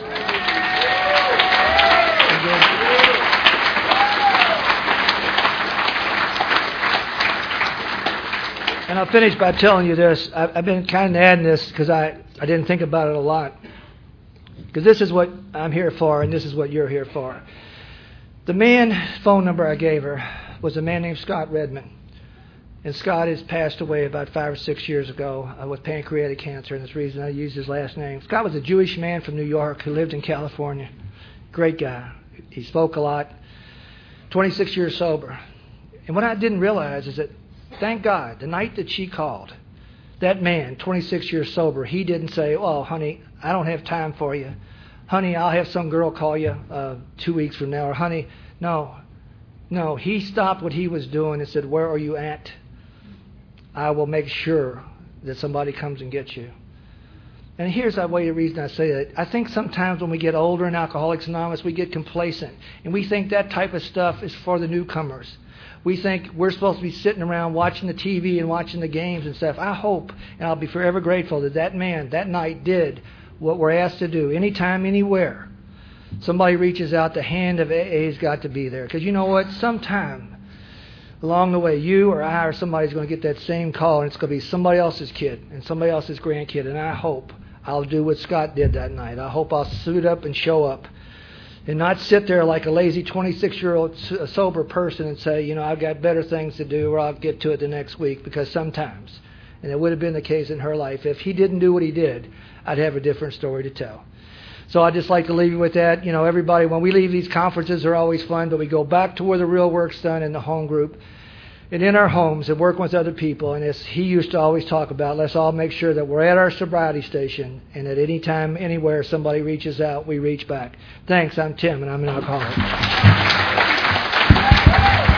A: And I'll finish by telling you this. I've been kind of adding this because I didn't think about it a lot. Because this is what I'm here for, and this is what you're here for. The man's phone number I gave her was a man named Scott Redmond. And Scott has passed away about 5 or 6 years ago with pancreatic cancer, and that's the reason I used his last name. Scott was a Jewish man from New York who lived in California. Great guy. He spoke a lot. 26 years sober. And what I didn't realize is that, thank God, the night that she called, that man, 26 years sober, he didn't say, oh, honey, I don't have time for you. Honey, I'll have some girl call you 2 weeks from now. Or, honey, no, he stopped what he was doing and said, where are you at? I will make sure that somebody comes and gets you. And here's the reason I say that. I think sometimes when we get older in Alcoholics Anonymous, we get complacent. And we think that type of stuff is for the newcomers. We think we're supposed to be sitting around watching the TV and watching the games and stuff. I hope, and I'll be forever grateful that man, that night, did what we're asked to do. Anytime, anywhere, somebody reaches out, the hand of AA's got to be there. Because you know what? Sometime along the way, you or I or somebody's going to get that same call, and it's going to be somebody else's kid and somebody else's grandkid. And I hope I'll do what Scott did that night. I hope I'll suit up and show up. And not sit there like a lazy 26-year-old sober person and say, I've got better things to do or I'll get to it the next week. Because sometimes, and it would have been the case in her life, if he didn't do what he did, I'd have a different story to tell. So I'd just like to leave you with that. Everybody, when we leave these conferences, they're always fun, but we go back to where the real work's done in the home group and in our homes and working with other people. And as he used to always talk about, let's all make sure that we're at our sobriety station and at any time, anywhere somebody reaches out, we reach back. Thanks. I'm Tim, and I'm an alcoholic.